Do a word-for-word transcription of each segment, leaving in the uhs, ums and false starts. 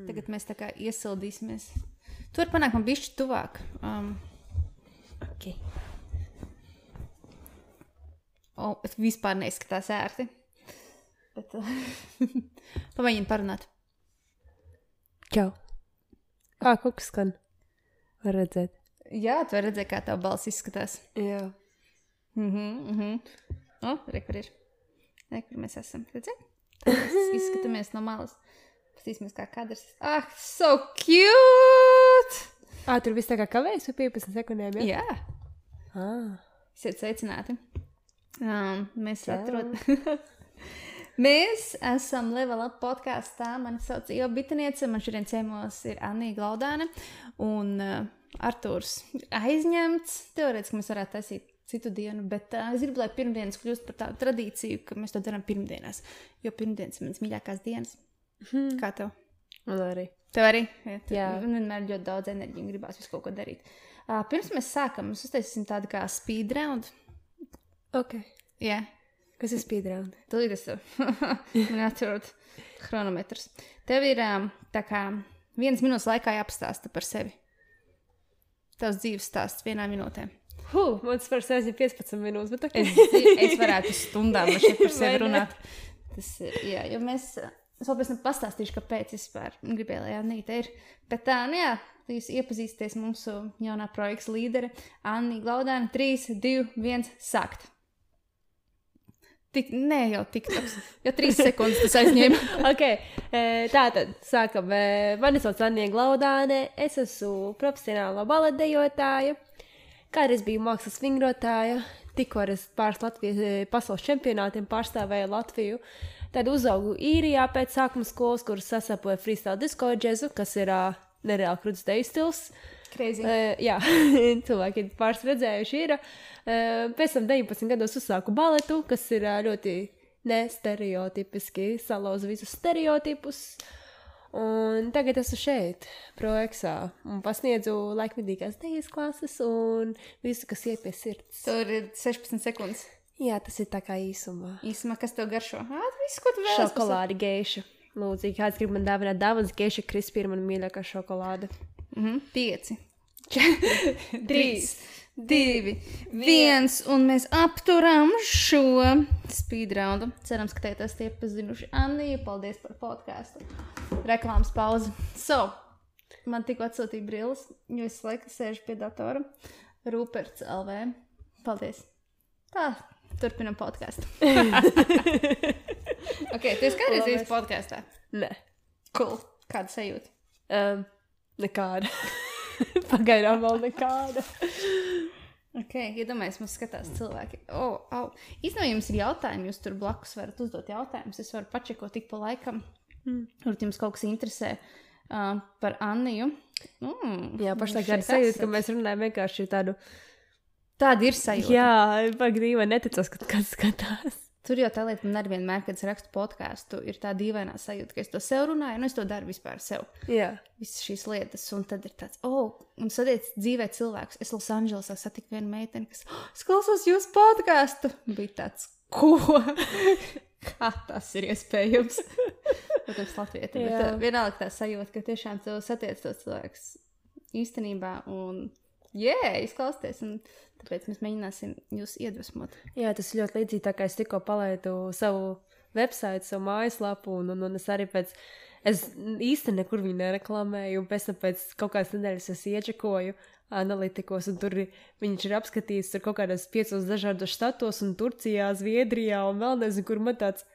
Mm. Tagad mēs tā kā iesildīsimies. Tu vari panākt man bišķi tuvāk. Um, ok. O, vispār neizskatās ērti. Bet uh, pamēģini parunāt. Čau. Kā kaut kas skan? Var redzēt. Jā, tu vari redzēt, kā tā balss izskatās. Jā. Mhm, mhm. O, re, kur ir. Re, kur mēs esam. Redzēt? Mēs izskatāmies no malas. Pastīsimies, kā kadrs. Ah, so cute! Ā, tur viss tā kā kavējas pa piecpadsmit sekundēm, jā? Jā. Ah. Esiet sveicināti. Um, mēs atrod... mēs esam Level Up podkastā. Mani sauc Ieva Bitaniece. Man šodien ciemos ir Annija Glaudāne un uh, Artūrs aizņemts. Teorētiski mēs varētu taisīt citu dienu, bet uh, es gribu, lai pirmdienas kļūst par tādu tradīciju, ka mēs to darām pirmdienās. Jo pirmdienas ir manas mīļākās dienas. Hmm. Kā tev? Man arī. Tev arī? Ja, tu, Jā. Man vienmēr ļoti daudz enerģiju un gribās visu kaut ko darīt. Uh, pirms mēs sākam, mēs uztaisīsim tādu kā speed round. Ok. Jā. Kas ir speed round? Tūlīt es man atrod chronometrs. Tev ir um, tā kā vienas minūtes laikā jāpastāsta par sevi. Tavs dzīves stāsts vienā minūtē. Huh, man tas par sevi ir piecpadsmit minūtes, bet ok. Es, es varētu stundām šeit par sevi runāt. Tas ir, jā, jo mēs, es vēl pēc tam pastāstīšu, kāpēc es vispār gribēju, lai Annīte ir. Bet tā, nu jā, jūs iepazīsties mūsu jaunā projekta līdere Annija Glaudāne. trīs, divi, viens, sākt. Tik, nē, jau tiktoks. Jau trīs sekundes tas aizņēma. Ok, tātad sākam. Mani sauc Annija Glaudāne. Es esmu profesionāla baletdejotāja. Kādreiz biju mākslas vingrotāja. Tikko es pāris Latvijas pasaules čempionātiem pārstāvēju Latviju. Tad uzaugu īrijā pēc sākuma skolas, kur sasapoju freestyle disco džezu, kas ir uh, nereāli krūts deju stils. Crazy. Uh, jā, cilvēki ir pāris redzējuši ir. Uh, pēc tam deviņpadsmit gados uzsāku baletu, kas ir uh, ļoti nestereotipiski, salauza visus stereotipus. Un tagad esmu šeit, Proeksā, un pasniedzu laikmedīgās dejas klases un visu, kas iet pie sirds. Tur ir sešpadsmit sekundes. Jā, tas ir tā kā īsumā. Īsumā, kas tev garšo? Ā, viss, ko tu vēlas. Šokolādi geiša. Lūdzu, ja kāds grib man dāvināt dāvanas, geiša krispī ir man mīļākā šokolāde. Mhm, pieci, trīs, divi, viens, un mēs apturam šo speedroundu. Cerams, ka te esat iepazinuši Anniju. Paldies par podcastu. Reklāmas pauze. So, man tikko atsūtīja brilles, jo es laiku sēžu pie datora. Ruperts L V. Paldies. Tā, turpinam podcastu. Ok, tu esi kādreiz esi podkastā? Nē. Cool. Kāda sajūta? Um, nekāda. Pagaidām vēl nekāda. Ok, iedomājies, mums skatās cilvēki. Oh, oh. Īstenībā jums ir jautājumi, jūs tur blakus varat uzdot jautājumus. Es varu pačekot tik pa laikam. Mm. Varbūt jums kaut kas interesē uh, par Anniju. Mm, Jā, pašlaik tāda sajūta, ka mēs runājam vienkārši tādu... Tāda ir sajūta. Jā, pagrīva neticos, ka kāds skatās. Tur jau tā lieta, man arī vienmēr, kad es rakstu podcastu, ir tā dīvainā sajūta, ka es to sev runāju, un es to daru vispār sev. Jā. Visas šīs lietas, un tad ir tāds, oh, un sadiec dzīvē cilvēkus. Es Losandželosā satiku vienu meiteni, kas, oh, es klausos jūsu podcastu. Bija tāds, ko? Kā tas ir iespējams? Protams, Latvieti, bet uh, vienalga tā sajūta, ka tiešām tev satiec tos cilvēkus īstenībā, un jē, yeah, izklausties, un tāpēc mēs mēģināsim jūs iedvesmot. Jā, tas ir ļoti līdzīgi, tā kā es tikko palaidu savu website, savu mājaslapu, un, un, un es arī pēc, es īsti nekur viņu nereklamēju, un pēc tam pēc kaut kādas nedēļas es iečekoju analītikos, un tur viņš ir apskatīts tur kaut kādos piecos dažādos štatos, un Turcijā, Zviedrijā, un vēl nezinu, kur man tāds,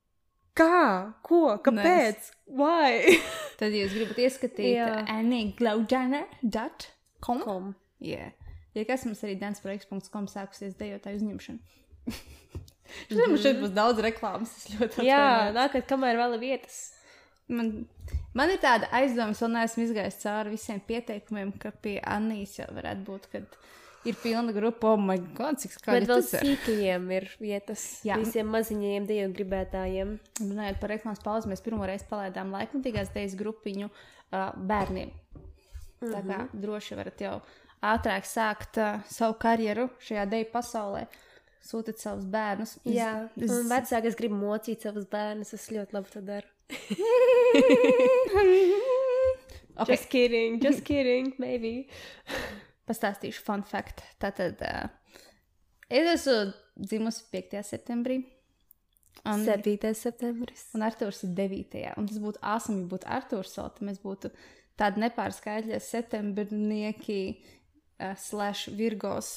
kā, ko, kāpēc, nice. Why? Tad jūs gribat ieskatīt annija glaudane dot com. Jā. Ja kas mums arī dansprojekts dot com sākusies dejotāju uzņemšanu. Šodien mums šeit būs daudz reklāmas. Jā, nākat, kamēr vēl ir vietas. Man, man ir tāda aizdomas, vēl neesmu izgājis cauri visiem pieteikumiem, ka pie Annijas jau varētu būt, kad ir pilna grupa. Oh my god, cik skaļi. Bet vēl sīkajiem ir vietas. Jā. Visiem maziņajiem deju gribētājiem. Runājot par reklāmas pauzi, mēs pirmo reizi palaidām laikmatīgās dejas grupiņu uh, bērniem. Tā kā mm-hmm. droši varat jau ātrāk sākt uh, savu karjeru šajā deju pasaulē, sūtīt savus bērnus. Jā, es, un vecāki es gribu mocīt savus bērnus, es ļoti labi to daru. Okay. Just kidding, just kidding, maybe. Pastāstīšu fun fact. Tātad uh, es esmu dzimusi piektajā septembrī. Un, septītais septembris. un Artūrs ir devītajā Un tas būtu awesome, ja būtu Artūrs vēl, tad mēs būtu tādi nepārskaidļie septembrnieki uh, slash virgos.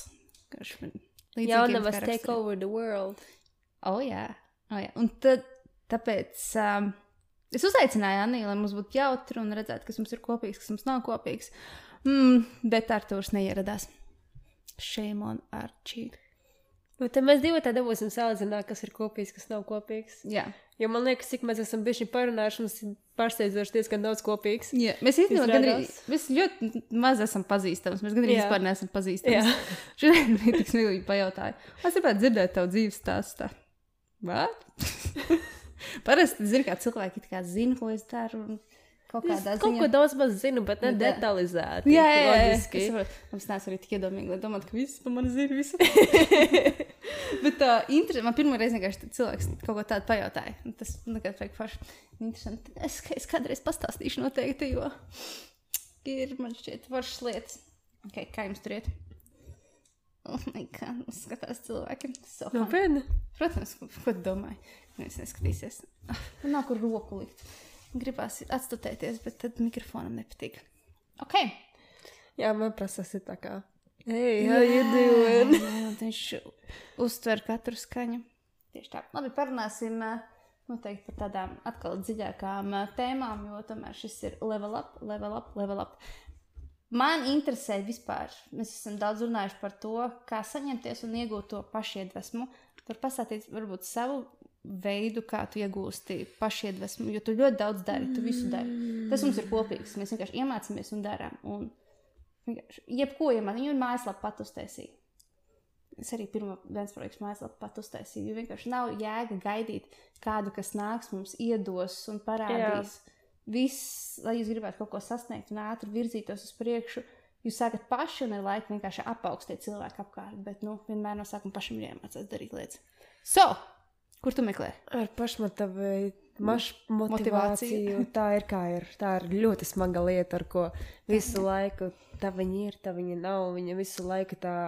Jaunavas take over the world. Oh, jā. Oh, jā. Un tad, tāpēc um, es uzaicināju Anniju, lai mums būtu jautri un redzētu, kas mums ir kopīgs, kas mums nav kopīgs. Mm, bet Artūrs neieradās. Shame on Archie. Nu, tad mēs divi tā dabūsim salīdzināt, kas ir kopīgs, kas nav kopīgs. Jā. Jo man liekas, cik mēs esam bijuši parunājuši, mums ir pārsteidzoši diezgan daudz kopīgs. Jā. Mēs īstenībā Izrādās. gandrīz, mēs ļoti maz esam pazīstams. Mēs gandrīz Jā. vispār neesam pazīstams. Jā. Šodien bija tik smieklīgi pajautāju. Es gribētu dzirdēt tavu dzīves stāstu. What? Parasti, zinu, kā cilvēki it kā zina, ko es daru. Un kaut kādā Es kaut ziņā. ko daudz maz zinu, bet ne Jā. detalizēti. Jā, jā, jā. loģiski. Es saprotu. Es neesmu arī tik iedomīgi, lai domātu, ka viss par mani zina visu. Bet uh, inter... man pirmā reize vienkārši cilvēks kaut ko tādu pajautāja. Un tas nekad vajag forši. Interesanti. Es, es kādreiz pastāstīšu noteikti, jo ir, man šķiet, foršas lietas. Ok, kā jums tur iet? Oh my god, skatās cilvēki. So fun. Nopietni? Protams, ko, ko tu domāji? Neviens neskatīsies. Ah, man nav kur roku likt. Gribās atstutēties, bet tad mikrofonam nepatīk. Ok. Jā, man prasās ir tā kā. Hey, how you doing? Jā, viņš uztver katru skaņu. Tieši tā. Labi, parunāsim uh, noteikti par tādām atkal dziļākām uh, tēmām, jo tomēr šis ir level up, level up, level up. Man interesē vispār, mēs esam daudz runājuši par to, kā saņemties un iegūt to pašiedvesmu. Var pastāstīt varbūt savu veidu, kā tu iegūsti pašiedvesmu, jo tu ļoti daudz dari, tu visu dari. Tas mums ir kopīgs, mēs vienkārši iemācāmies un darām. Un vienkārši jebko iemācām, viņu ir mājaslapa pat uztaisīja. Es arī pirmo viens projekts mājaslapu pat uztaisīju, jo vienkārši nav jēga gaidīt kādu, kas nāks mums iedos un parādīs. Jā. Viss, lai jūs gribētu kaut ko sasniegt un ātri virzītos uz priekšu, jūs sākat paši un ar laiku vienkārši apaugstīt cilvēku apkārt, bet, nu, vienmēr no sākuma pašam ir jāmācās darīt lietas. So, kur tu meklē? Ar pašmotivāciju. Tā ir kā ir. Tā ir ļoti smaga lieta, ar ko visu laiku tā viņa ir, tā viņa nav. Viņa visu laiku tā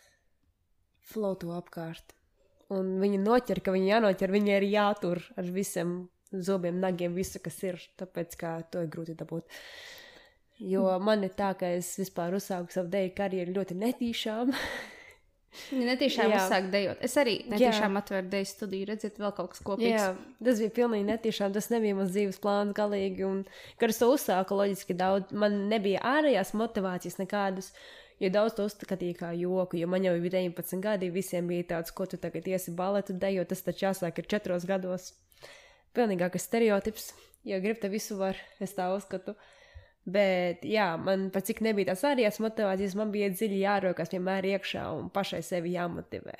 floto apkārt. Un viņa noķer, ka viņa jānoķer, viņa ir jātur ar visiem zobiem, nagiem, visu, kas ir. Tāpēc, kā to ir grūti dabūt. Jo man ir tā, ka es vispār uzsāku savu deju karjeru ļoti netīšām. Viņa netiešām Jā. uzsāk dejot. Es arī netiešām atvēru deju studiju, redziet, vēl kaut kas kopīgs. Jā, tas bija pilnīgi netiešām, tas nebija mans dzīves plāns galīgi, un, kad es to uzsāku, loģiski daudz, man nebija ārējās motivācijas nekādas, jo daudz to uzskatīja kā joku, jo man jau bija deviņpadsmit gadi, visiem bija tāds, ko tu tagad iesi baletu dejot, tas taču jāsāk ir četros gados. Pilnīgākas stereotips, jo grib te visu var, es tā uzskatu. Bet, jā, man pat cik nebija tās ārējās motivācijas, man bija dziļi jārokās vienmēr iekšā un pašai sevi jāmotivē.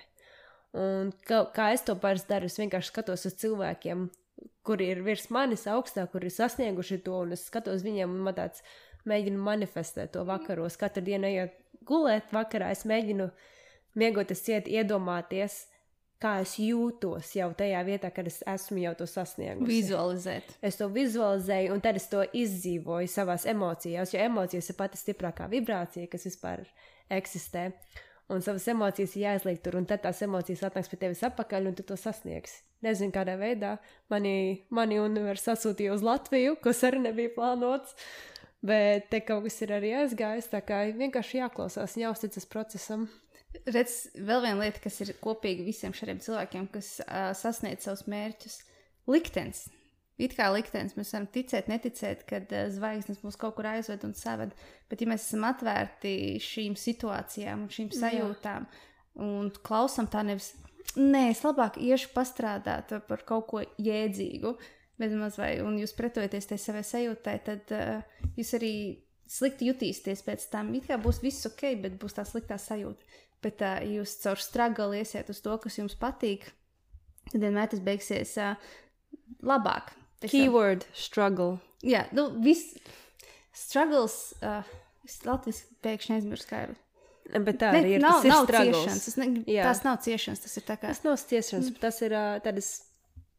Un kā, kā es to parasti daru, es vienkārši skatos uz cilvēkiem, kuri ir virs manis augstāk, kuri ir sasnieguši to, un es skatos viņiem un man tāds mēģinu manifestēt to vakaros. Katru dienu ejot gulēt vakarā, es mēģinu miegoties ciet, iedomāties, kā es jūtos jau tajā vietā, kad es esmu jau to sasniegusi. Vizualizēt. Es to vizualizēju, un tad es to izdzīvoju savās emocijās, jo emocijas ir pati stiprākā vibrācija, kas vispār eksistē. Un savas emocijas ir jāizliek tur, un tad tās emocijas atnāks pie tevis apakaļ, un tu to sasniegsi. Nezinu, kādā veidā mani, mani univers sasūtīja uz Latviju, kas arī nebija plānots, bet te kaut kas ir arī aizgājis, tā kā vienkārši jāklausās un jāuzticas procesam. Redz, vēl viena lieta, kas ir kopīga visiem šiem cilvēkiem, kas uh, sasniedz savus mērķus. Liktenis. It kā liktenis. Mēs varam ticēt, neticēt, kad uh, zvaigznes mūs kaut kur aizved un saved. Bet ja mēs esam atvērti šīm situācijām un šīm sajūtām un klausam tā nevis, nē, es labāk iešu pastrādāt par kaut ko jēdzīgu, bet maz vai, un jūs pretojaties tai savai sajūtai, tad uh, jūs arī slikti jutīsieties pēc tam. It kā būs viss ok, bet būs tā sliktā sajūta. Bet uh, jūs caur struggle iesiet uz to, kas jums patīk, tad vienmēr tas beigsies uh, labāk. Keyword struggle. Jā, nu, viss struggles, uh, es latviski pēkšņi aizmirstu, kā ir. Bet tā arī ir, nav, tas ir nav struggles. Ciešanas, tas ne, tās nav ciešanas, tas ir tā kā. Tas nav ciešanas, mm. tas ir uh, tādas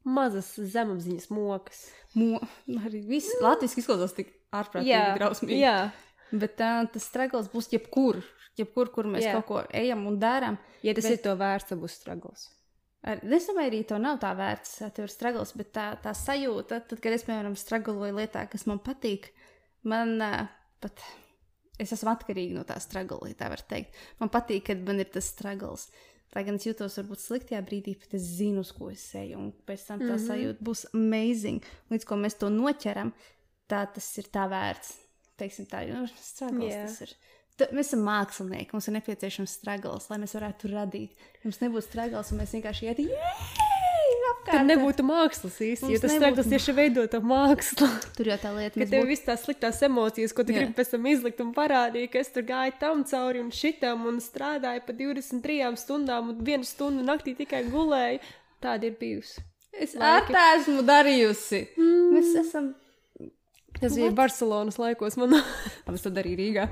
mazas zemapziņas mokas. Mo, arī viss latviski izklausās tik ārprātīgi Jā, drausmīgi. jā. Bet tā, tas struggles būs jebkur, jebkur, kur mēs Jā. kaut ko ejam un darām. Ja tas Bet- ir to vērts, tad būs struggles. Ar, es domāju, arī to nav tā vērts, tev ir struggles, bet tā, tā sajūta, tad, kad es, piemēram, struggloju lietā, kas man patīk, man uh, pat, es esmu atkarīga no tā struggle, ja tā var teikt. Man patīk, kad man ir tas struggles. Lai gan es jūtos varbūt sliktajā brīdī, bet es zinu, uz ko es eju, un pēc tam tā Mhm. sajūta būs amazing. Līdz ko mēs to noķeram, tā tas ir tā vērts. Teiksim tā, jo struggles Jā. tas ir. Tā, mēs esam mākslinieki, mums ir nepieciešams struggles, lai mēs varētu radīt. Ja mums nebūtu struggles, un mēs vienkārši iet, jēj, apkārt. Tad nebūtu mākslas īsti, jo Mums tas nebūtu struggles tieši veido to mākslu. Tur jau tā lieta, Ka mēs tev būtu- viss tās sliktās emocijas, ko tu Jā. gribi pēc tam izlikt un parādīt, ka es tur gāju tam cauri un šitam un strādāju pa divdesmit trijām stundām un vienu stundu naktī tikai gulēju. Tāda ir bijusi. Es Laiki. ar tā esmu darījusi. Mm. Mēs esam. Tas bija Barcelonas laikos man. Es to darīju Rīgā.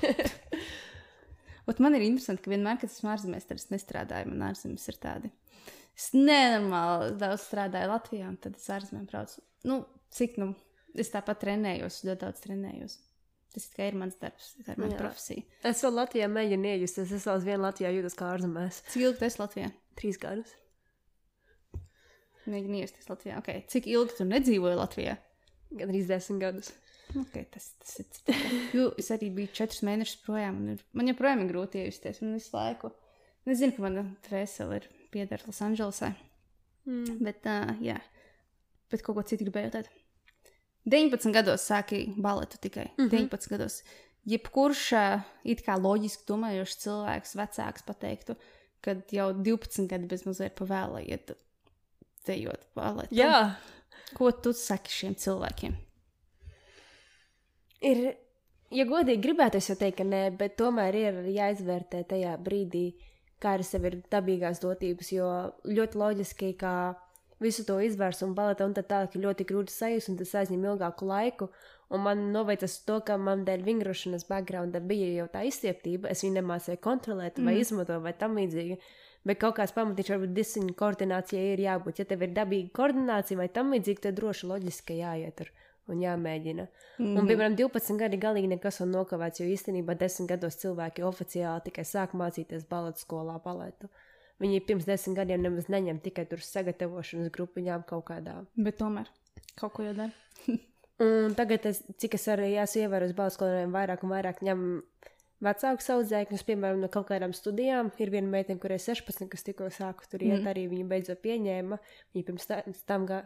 Ot, man ir interesanti, ka vienmēr, kad esmu ārzemēs, tad es nestrādāju. Man ārzemes ir tādi. Es nenormāli daudz strādāju Latvijā, un tad es ārzemēm braucu. Nu, cik nu, es tāpat trenējos, ļoti daudz trenējos. Tas tikai ir mans darbs, tā ir mana Jā. profesija. Es vēl Latvijā mēģinu iejusties. Es vēl vien Latvijā jūtos kā ārzemēs. Cik ilgi tu esi Latvijā? Trīs gadus. Mēģini iesties Latvijā. Okay. Cik ilgi tu nedzīvoji Latvijā? Gan arī desmit gadus. Okay, tas, tas ir cik. Jo es arī biju četrus mēnešus projām. Un ir, man joprojām ir grūti iejusties. Man visu laiku. Es zinu, ka mana dvēsele ir pieder Losandželosai. Mm. Bet, uh, jā. Bet kaut ko citu gribēju teikt. deviņpadsmit gados sākīju baletu tikai. Mm -hmm. deviņpadsmit gados. Jebkurš uh, it kā loģiski domājošs cilvēks, vecāks pateiktu, kad jau divpadsmit gadi bez mazliet pavēla iet dejot baletu. Jā. Ko tu saki šiem cilvēkiem? Ir, ja godīgi gribētu, es jau teikt, ka nē, bet tomēr ir jāizvērtē tajā brīdī, kā arī sev ir dabīgās dotības, jo ļoti loģiski, kā visu to izvērs un baleta un tā tālāk ir ļoti grūti sajust, un tas aizņem ilgāku laiku, un man noveitas to, ka man dēļ vingrošanas backgrounda bija jau tā izstieptība, es viņu nemācēju kontrolēt vai mm. izmantot vai tam līdzīgi, bet kaut kāds pamatīgs varbūt disiņu koordinācijai ir jābūt, ja tev ir dabīga koordinācija vai tam līdzīgi, tad droši loģiski jāiet tur un jāmēģina. Mm. Un, piemēram, divpadsmit gadi galīgi nekas un nokavēts, jo īstenībā desmit gados cilvēki oficiāli tikai sāk mācīties baletu skolā baletu. Viņi pirms desmit gadiem nemaz neņem tikai tur sagatavošanas grupiņām kaut kādām. Bet tomēr kaut ko jau dara. Un tagad, es, cik es arī esmu ievērojis baletu skolēniem, vairāk un vairāk ņem vecāku saudzēkņus, piemēram, no kaut kādām studijām. Ir viena meitene, kurai sešpadsmit, kas tikko sāku tur iet, mm. arī viņa beidzot pieņēma. Viņa pirms tā, tam gāja.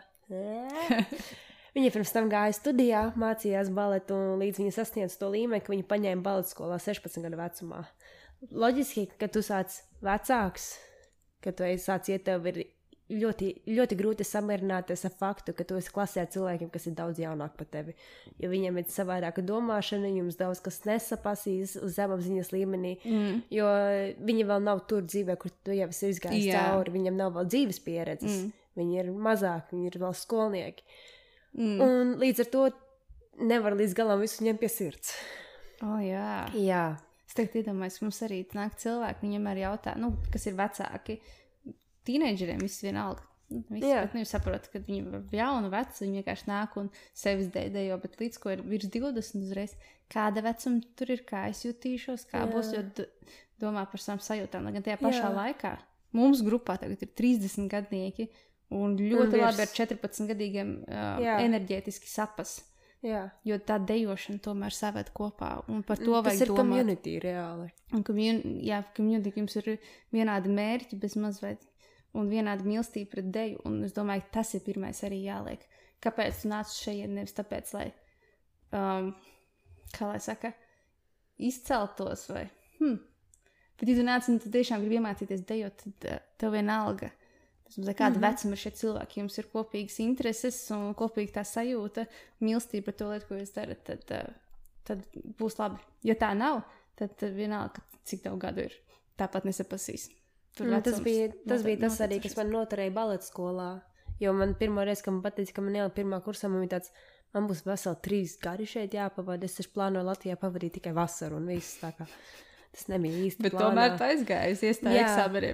Viņa pirms tam gāja studijā, mācījās baletu, un līdz viņa sasniedz to līmeni, ka viņa paņēma baletu skolā sešpadsmit gadu vecumā. Loģiski, ka tu sāc vecāks, ka tu esi sāc iet, tev ir ļoti, ļoti grūti samierināties ar faktu, ka tu esi klasē ar cilvēkiem, kas ir daudz jaunāk par tevi. Jo viņiem ir savādāka domāšana, jums daudz kas nesapasīs uz zemapziņas līmenī, mm. jo viņi vēl nav tur dzīvē, kur tu jau esi izgājis Jā. cauri, viņiem nav vēl dzīves pieredzes, mm. viņi ir mazāki, viņi ir vēl skolnieki. Mm. Un līdz ar to nevar līdz galam visu ņemt pie sirds. O, jā. Jā. Es tagad iedomājos, ka mums arī nāk cilvēki, viņi vienmēr jautā, nu, kas ir vecāki. Tīneidžeriem viss vienalga. Visi, Jā. bet, nu, saprot, ka viņi ir jauni, veci, viņi vienkārši nāk un sevis dēdējo, bet līdz ko ir virs divdesmit uzreiz, kāda vecuma tur ir, kā es jutīšos, kā Jā. būs, jo d- domā par savām sajūtām. Lai gan tajā pašā Jā. laikā mums grupā tagad ir trīsdesmit gadnieki un ļoti Un labi virs. ar četrpadsmit gadīgiem uh, Jā. enerģētiski sapas. Jā. Jo tā dejošana tomēr saved kopā, un par to Tas vajag ir domāt. community reāli. Un community, jā, community, ka jums ir vienādi mērķi bez mazliet, un vienāda mīlestība pret deju, un es domāju, ka tas ir pirmais arī jāliek. Kāpēc tu nāc šeit, nevis tāpēc, lai, um, kā lai saka, izceltos vai, hm. Bet, ja tu nāc un tu tiešām gribi iemācīties dejot, tad uh, tev vienalga. Tas mums ir kāda mm -hmm. vecuma ir šie cilvēki, jums ir kopīgas intereses un kopīga tā sajūta, mīlestība pret to lietu, ko jūs darat, tad, uh, tad būs labi. Ja tā nav, tad, tad vienalga, cik tev gadu ir, tāpat nesapasīs. Tur Mm, tas vecums bija tas, not- bija tas arī, notecošas. kas man noturēja baletu skolā. Jo man pirmo reizi, kad man pateica, ka man ielika pirmā kursā, man bija tāds, man būs veseli trīs gadi šeit jāpavada. Es taču plānoju Latvijā pavadīt tikai vasaru un viss tā kā. Tas nebija īsti Bet plānā. tomēr tā aizgāja uz iestāju Jā. eksāmeniem.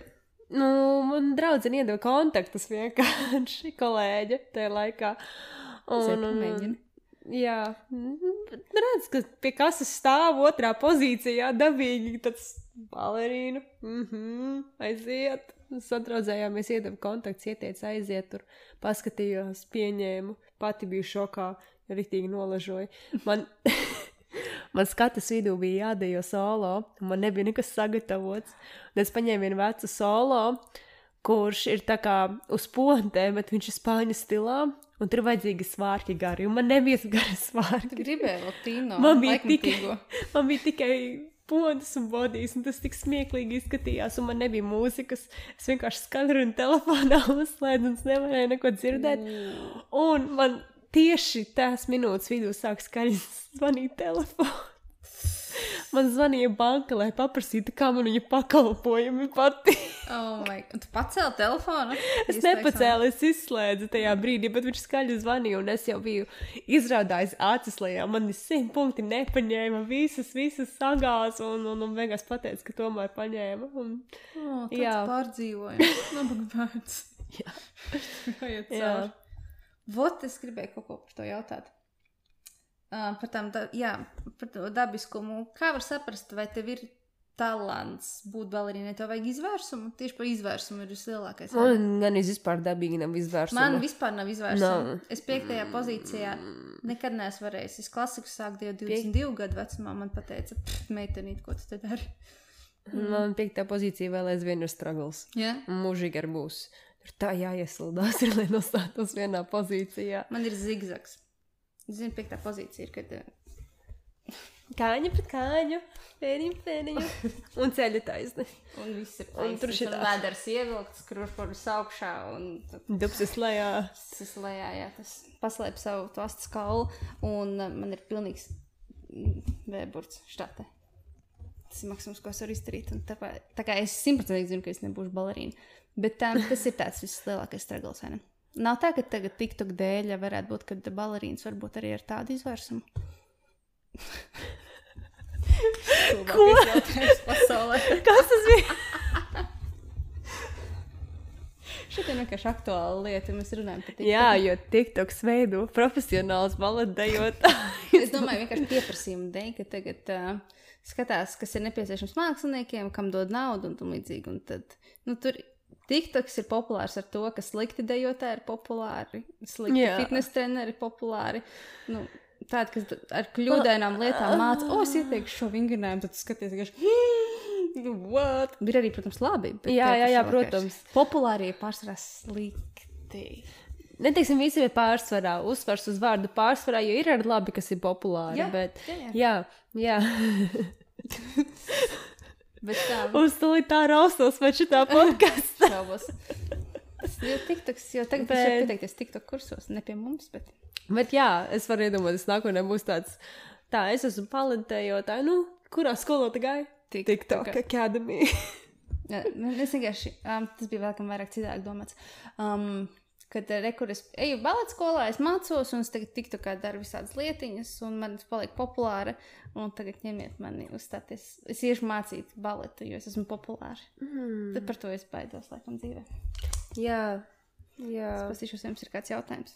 Nu, man draudzene iedeva kontaktus vienkārši kolēģe tajā laikā. Un, un, un, jā, redz, ka pie kases stāv otrā pozīcijā dabīgi tāds balerīnu. Mhm, aiziet. Sadraudzējāmies, iedeva kontakts, ieteica aiziet tur, paskatījos, pieņēmu, pati biju šokā, riktīgi nolažoju. Man, man skatas vidū bija jādejo solo, un man nebija nekas sagatavots. Un es paņēmu vienu vecu solo, kurš ir tā kā uz pontēm, bet viņš ir spāņu stilā, un tur vajadzīgi svārki gari, un man nebija gari svārki. Tu gribēji latino, man bija tikai, man bija tikai pontas un bodijas, un tas tik smieklīgi izskatījās, un man nebija mūzikas. Es vienkārši skaļrunu telefonā uzslēdzu, un es nevarēju neko dzirdēt. Mm. Un man tieši tās minūtes vidū sāk skaļi zvanīt telefonu. Man zvanīja banka, lai paprasītu, kā man viņa pakalpojumi patīk. Oh my God. Tu pacēli telefonu? Es nepacēlu, es izslēdzu tajā brīdī, bet viņš skaļi zvanīja, un es jau biju izraudājis acis lejā. Man simt punkti nepaņēma, visas, visas sagās, un, un, un beigās pateica, ka tomēr paņēma. Un, oh, tāds jā. Pārdzīvojums. Nabaga bērns. Jā. Jāiet caur. Vot, es gribēju kaut ko par to jautāt. Uh, par tām, da, jā, par to dabiskumu. Kā var saprast, vai tev ir talants būt balerīnai, tev vajag izvērsumu? Tieši par izvērsumu ir vislielākais. Man gan es vispār dabīgi nav izvērsuma. Man vispār nav izvērsuma. No. Es piektajā pozīcijā nekad neesmu varējis. Es klasiku sāku jau divdesmit divu gadu vecumā. Man pateica, meitenīt, ko tu te dari? Mm. Man piektā pozīcija vēl aizvien ir struggles. Yeah? Mūžīgi ar būs. Tur tā jāiesildās ir, lai nostātos vienā pozīcijā. Man ir zigzags. Es zinu, piektā pozīcija ir, kad... Kāņa pret kāņu, pēniņu, pēniņu, un ceļa taisni. Un viss ir taisni. Un tur šitā. Un vēders ievilkts, krūšporis augšā, un... Dupsis lejā. Dupsis lejā, jā, tas paslēp savu to astas kaulu, un uh, man ir pilnīgs vēburts štāte. Tas ir maksimums, ko es varu izdarīt, un tā, tā kā es simtprocentīgi zinu, ka es nebūšu balerīna, bet um, tas ir tāds vislielākais struggles, vai ne? Nav tā, ka tagad TikTok dēļ varētu būt, ka balerīns varbūt arī ar tādu izvērsumu. Ko? Kas tas bija? Šeit ir vienkārši aktuāla lieta, mēs runājam par TikTok. Jā, jo TikToks veido profesionāls baletdejotājs. Es domāju vienkārši pieprasījumu dēļ, ka tagad uh, skatās, kas ir nepieciešams māksliniekiem, kam dod naudu un tam līdzīgi. Un tad, nu, tur TikToks ir populārs ar to, ka slikti dejotāji ir populāri, slikti yeah. fitness treneri ir populāri. Nu, tādi, kas ar kļūdainām lietām māca, o, es ieteikšu šo vingrinājumu, tad tu skaties, ka what? Ir arī, protams, labi. Bet jā, jā, jā, protams. Populāri ir pārsvarā slikti. Neteiksim, visi ir pārsvarā, uzsvars uz vārdu pārsvarā, jo ir arī labi, kas ir populāri, jā, bet jā, jā. jā. Bet tā... Uz tūlīt tā raustos pēc šitā podkasta. Šaubos. Jo TikToks, jo tagad bet... es jau pieteikties TikTok kursos, ne pie mums, bet... Bet jā, es varu iedomāties, nākotnē būs tāds, tā, es esmu paletējotāja, nu, kurā skolā tā gāja? TikTok Academy. Jā, es vienkārši, um, tas bija vēl kam vairāk citāk domāts. Um, kad re, kur es eju baleta skolā, es mācos, un es tagad TikTokā daru visādas lietiņas, un man tas paliek populāra, un tagad ņemiet mani uzstāties. Es iešu mācīt baletu, jo es esmu populāra. Mm. Tad par to es baidos, laikam, dzīvē. Jā, jā. Es pasīšos, jums ir kāds jautājums.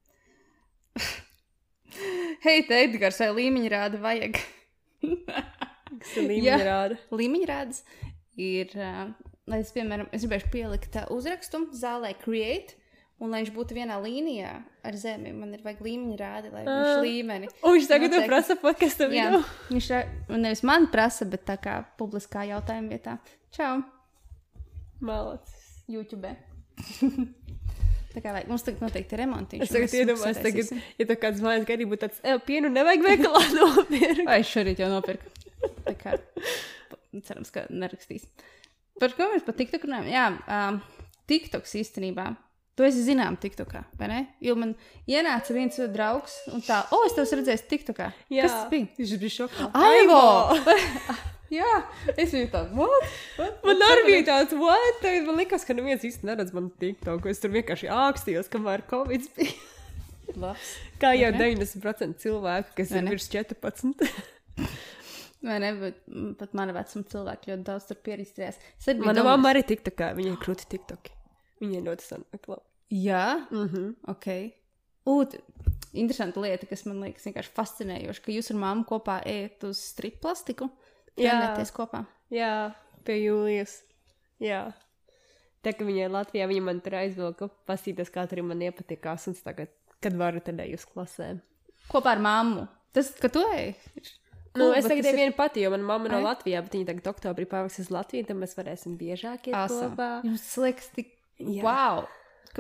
Hei, te Edgars, vai līmeņrāda vajag? Kas ir līmeņrāda? Līmeņrādas ir, uh, lai es, piemēram, es gribēšu pielikt uh, uzrakstu zālē create, un lai viņš būtu vienā līnijā ar zemi, man ir vajag līmeņrādi, lai viņš uh, līmeni. Un viņš tagad noteikti... prasa podkasta video. Jā, viņš nevis man prasa, bet tā kā publiskā jautājuma vietā. Čau. Malacis. YouTube. Tā kā vajag, mums tagad noteikti remontiņš. Es tagad iedomājos, tagad, ja tā kāds mājas gadī būtu tāds, ev, pienu nevajag veikalā nopirkt. Vai es šorīt jau nopirku. Tā kā, cerams, ka nerakstīs. Par ko mēs par TikTok runājam? Jā, um, TikToks īstenībā. To es zinām TikTokā, vai ne? Jo man ienāca viens draugs un tā, o, es tevs redzēju TikTokā. Jā. Kas tas bija? Viņš bija šokā. Aivo! Jā, es biju tā, what? what? Man arī bija tāds, what? Tagad man likās, ka neviens īsti neredz man TikToku. Es tur vienkārši ākstījos, kamēr Covid bija. Labs. Kā jau deviņdesmit procenti cilvēku, kas ir virs četrpadsmit. Vai ne, bet pat mana vecuma cilvēki ļoti daudz tur pierīstrējās. Mana mamma arī tiktokā, viņa ir krūti tiktoki. Viņa ir ļoti sanāk labi. Jā? Mhm. Ok. Ūt, interesanta lieta, kas man liekas vienkārši fascinējoša, ka jūs ar mammu kopā ejat uz strip plastiku. Trenēties kopā. Jā, pie Jūlijas. Jā. Tā, ka viņa ir Latvijā, viņa man tur aizvilka, pasītas, kā tur man iepatikās, un tagad, kad varu, tad eju uz klasēm. Kopā ar mammu. Tas, ka tu ej? Nu, es tagad ir viena pati, jo mana mamma nav Latvijā, bet viņa tagad oktobrī pāvēks uz Latviju, tad mēs varēsim biežāk iet awesome. Kopā. Jums liekas tik, jā. Wow, ka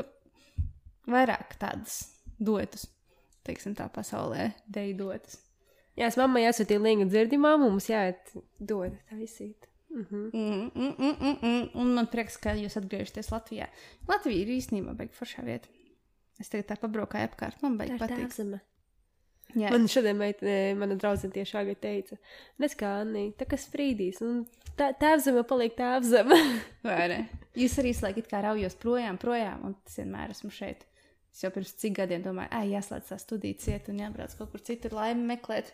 vairāk tādas duetus, teiksim tā pasaulē, deju duetus. Jā, es mammai jāsūtīja lingu dzirdimām, un mums jāiet duetu taisīt. Mhm. Mm, mm, mm, mm, mm. Un man prieks, ka jūs atgriežaties Latvijā. Latvija ir īstenībā beig foršā vieta. Es tagad tā pabraukāju apkārt, man beig patīk. Tēvzeme. Jā. Man šodien meitene, mana draudzene tieši agri teica, nes kā, Anī, tā kā sprīdīs, un tā, tēvzeme paliek tēvzeme. Vai ne? Jūs arī slēg it kā raujos projām, projām, un tas vienmēr esmu šeit. Es jau pirms cik gadiem domāju, ej, jāslēdz tā studiju ciet un jābrauc kaut kur citur laimi meklēt.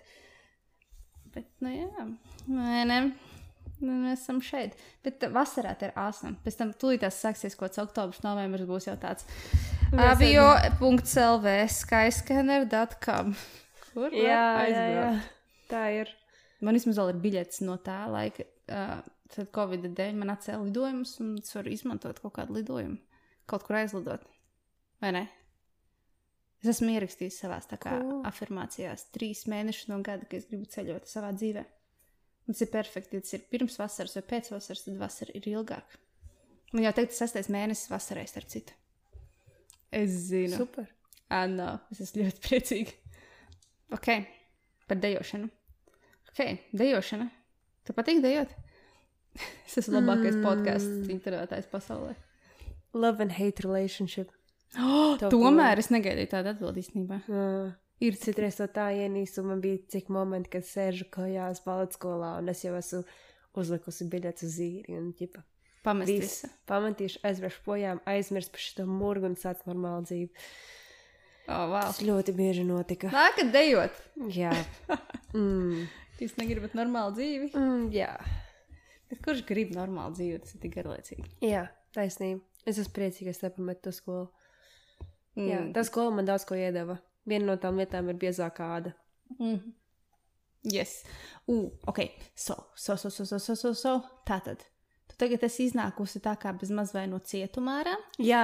Bet, nu jā, vai ne? Nu, mēs esam šeit. Bet vasarā te ir awesome. Pēc tam tūlītās sāksies kaut kāds oktobrs, novembrs būs jau tāds avio punkt l v skyscanner dot com. Kur jā, jā, jā, tā ir. Man vismaz vēl ir biļetes no tā laika. Uh, tad Covid dēļ man atcēla lidojumus, un es varu izmantot kaut kādu lidojumu. Kaut kur aizlidot. Vai ne? Es esmu ierakstījis savās tā kā cool. Afirmācijās trīs mēnešus no gada, ka es gribu ceļot savā dzīvē. Un tas ir perfekti. Ja tas ir pirms vasaras vai pēc vasaras, tad vasara ir ilgāk. Man jau teikt, sastais mēnesis vasarai starp citu. Es zinu. Super. Ah, no. Es esmu ļoti priecīga. Ok, par dejošanu. Ok, dejošana. Tu patīk dejot? Es esmu labākais mm. podcasts intervētājs pasaulē. Love and hate relationship. Oh, tomēr es negaidīju tādu atbildi īstenībā. Uh, ir citreiz to tā ienīstu, man bija cik momenti, kad sēžu kājās baletskolā, un es jau esmu uzlikusi biļetes uz īri, un ģipa. Pamest visu. Pametīšu, aizveršu projām, aizmirst par šito murgu un sāc normālu dzīvi. Oh, wow. Tas ļoti bieži notika. Nākat dejot. Jā. Mm. Jūs negribat normālu dzīvi? Mm, jā. Bet kurš grib normālu dzīvi? Tas ir tik garlaicīgi. Jā, taisnība. Es esmu priecīga, es nepametu to skolu. Mm. Jā, tā skola man daudz ko iedeva. Viena no tām lietām ir biezākā āda. Mm. Yes. Uh, ok. So, so, so, so, so, so, so, so. Tātad. Tu tagad esi iznākusi tā kā bez maz vai no cietumā ārā? Jā.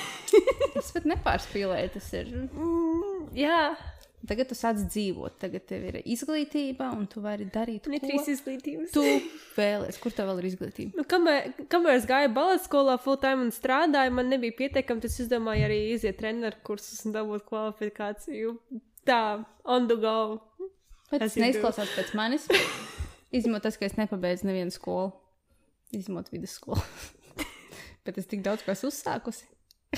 Es pat nepārspīlēju, tas ir. Mm, jā. Tagad tu sāc dzīvot, tagad tev ir izglītība un tu vari darīt Man ir ko? trīs izglītības. Tu vēlies, kur tev vēl ir izglītība? Nu, kamēr, kamēr es gāju baletskolā full time un strādāju, man nebija pietiekami, tad es izdomāju arī iziet treneru kursus un dabūt kvalifikāciju. Tā, on the go. Bet tas neizklausās pēc manis. Izņemot tas, ka es nepabeidzu nevienu skolu. Izņemot vidusskolu. Bet es tik daudz ko esmu uzsākusi.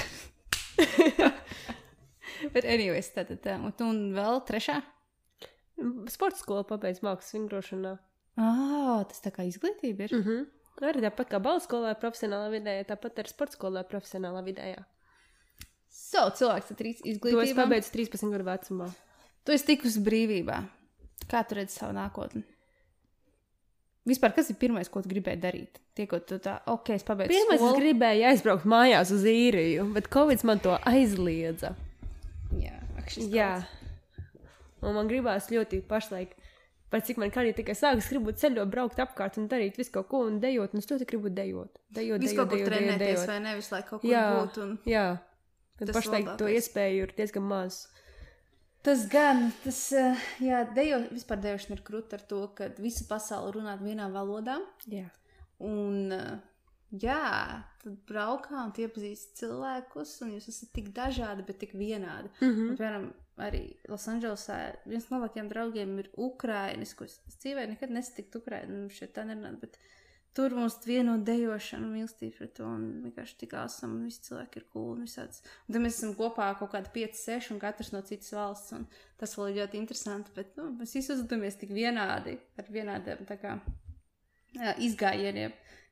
Bet anyways, tātad, tā, un tu un vēl trešā? Sporta skola pabeidz mākslas vingrošanā. Ā, tas tā kā izglītība ir? Mhm. Arī tāpat kā baletskolā profesionālā vidējā, tāpat arī sporta skolā profesionālā vidējā. So, cilvēks ar trīs izglītībām. To es pabeidzu trīspadsmit gadu vecumā. Tu esi tikus brīvībā. Kā tu redzi savu nākotni? Vispār, kas ir pirmais, ko tu gribēji darīt? Tiekot tu tā, ok, es pabeidzu Pirmais skolu. es gribēju aizbraukt mājās uz īriju, bet Covid man to aizliedza. Jā, akšķis Jā. Un man gribās ļoti pašlaik, par cik man karī tikai sāk, es gribu ceļot, braukt apkārt un darīt visu kaut ko un dejot, un es ļoti gribu dejot. Dejot, Visu dejot, kaut kur dejot, dejot, trenēties dejot. vai nevis, lai kaut kur Jā, būtu. Un... jā. Bet Tas pašlaik to labākais. iespēju ir diezgan maz. Tas gan, tas, uh, jā, dejo, vispār dejošana ir krūta ar to, ka visu pasauli runāt vienā valodā. Jā. Un, uh, jā, tad braukā un iepazīst cilvēkus, un jūs esat tik dažādi, bet tik vienādi. Mm -hmm. Un, piemēram, arī Losandželosā viens no labākajiem draugiem ir Ukrainis, ko es dzīvē nekad nesatiku Ukraini, un šeit tā nerunāt, bet tur mums vieno dejošanu, mīlestību pret to, un vienkārši tik awesome, un visi cilvēki ir cool, un visāds. Un tad mēs esam kopā kaut kādi pieci, seši, un katrs no citas valsts, un tas vēl ir ļoti interesanti, bet, nu, mēs visi uzvedamies tik vienādi, ar vienādiem, tā kā, jā, izgājieniem,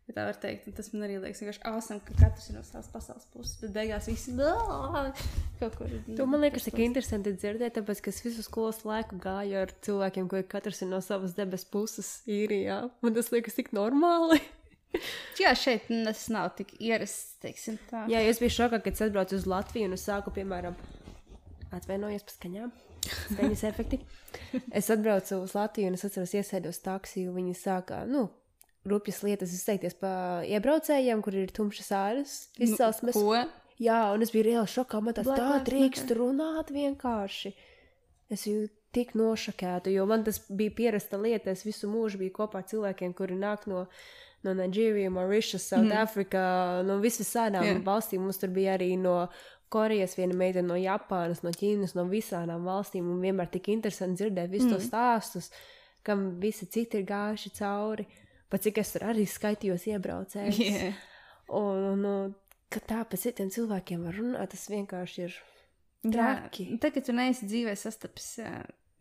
ja tā var teikt. Un tas man arī liekas vienkārši awesome, ka katrs ir no savas pasaules puses, bet beigās visi kaut kur. Tu man liekas tik interesanti dzirdēt, tāpēc, ka es visu skolas laiku gāju ar cilvēkiem, ko katrs ir no savas debes puses īrijā. Man tas liekas tik normāli. Jā, šeit tas nav tik ierasts, teiksim tā. Jā, es biju šokā, kad es atbraucu uz Latviju un es sāku, piemēram, atvainojos par skaņām, skaņas efekti. Es atbraucu uz Latviju un es atceros iesēdos taksiju, viņi sākā, nu, rupjas lietas izteikties pa iebraucējiem, kur ir tumšas āras izcelsmes. Ko? Jā, un es biju reāli šokā, man tās tā drīkst runāt vienkārši. Es biju tik nošokētu, jo man tas bija pierasta lieta, es visu mūžu biju kopā ar cilvēkiem, kuri nāk no no Nigeria, Mauritius, South mm. Africa, no visvisādām yeah. valstīm. Mums tur bija arī no Korejas viena meitene, no Japānas, no Ķīnas, no visādām valstīm. Un vienmēr tik interesanti dzirdēt visus mm. tos stāstus, kam visi citi ir gājuši cauri. Pat cik es tur arī skaitījos iebraucējus. Yeah. Un, un, ka tā pa citiem cilvēkiem var runāt, tas vienkārši ir traki. Jā, tagad tu neesi dzīvē sastapis uh,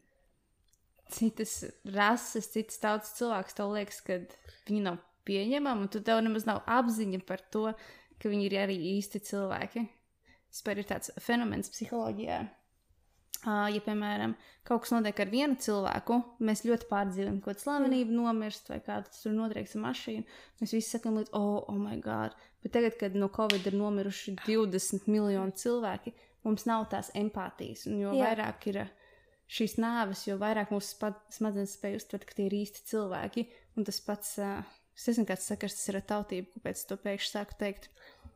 citas rases, citas tautas cilvēks, tev liekas, ka viņi nav pieņemam, un tu tev nemaz nav apziņa par to, ka viņi ir arī īsti cilvēki. Vispār ir tāds fenomens psiholoģijā. Uh, ja, piemēram, kaut kas notiek ar vienu cilvēku, mēs ļoti pārdzīvojam, ko slavenība nomirst, vai kādu tur notrieks ar mašīnu, mēs visi sakam līdz, oh, oh my god, bet tagad, kad no Covid ir nomiruši divdesmit miljoni cilvēki, mums nav tās empātijas, un jo Jā. vairāk ir šīs nāves, jo vairāk mūsu smadzenes spēj uztvert, ka tie ir īsti cilvēki, un tas pats... Uh, Es nezinu, kāds sakars tas ir ar tautību, kāpēc to pēkšņi sāku teikt.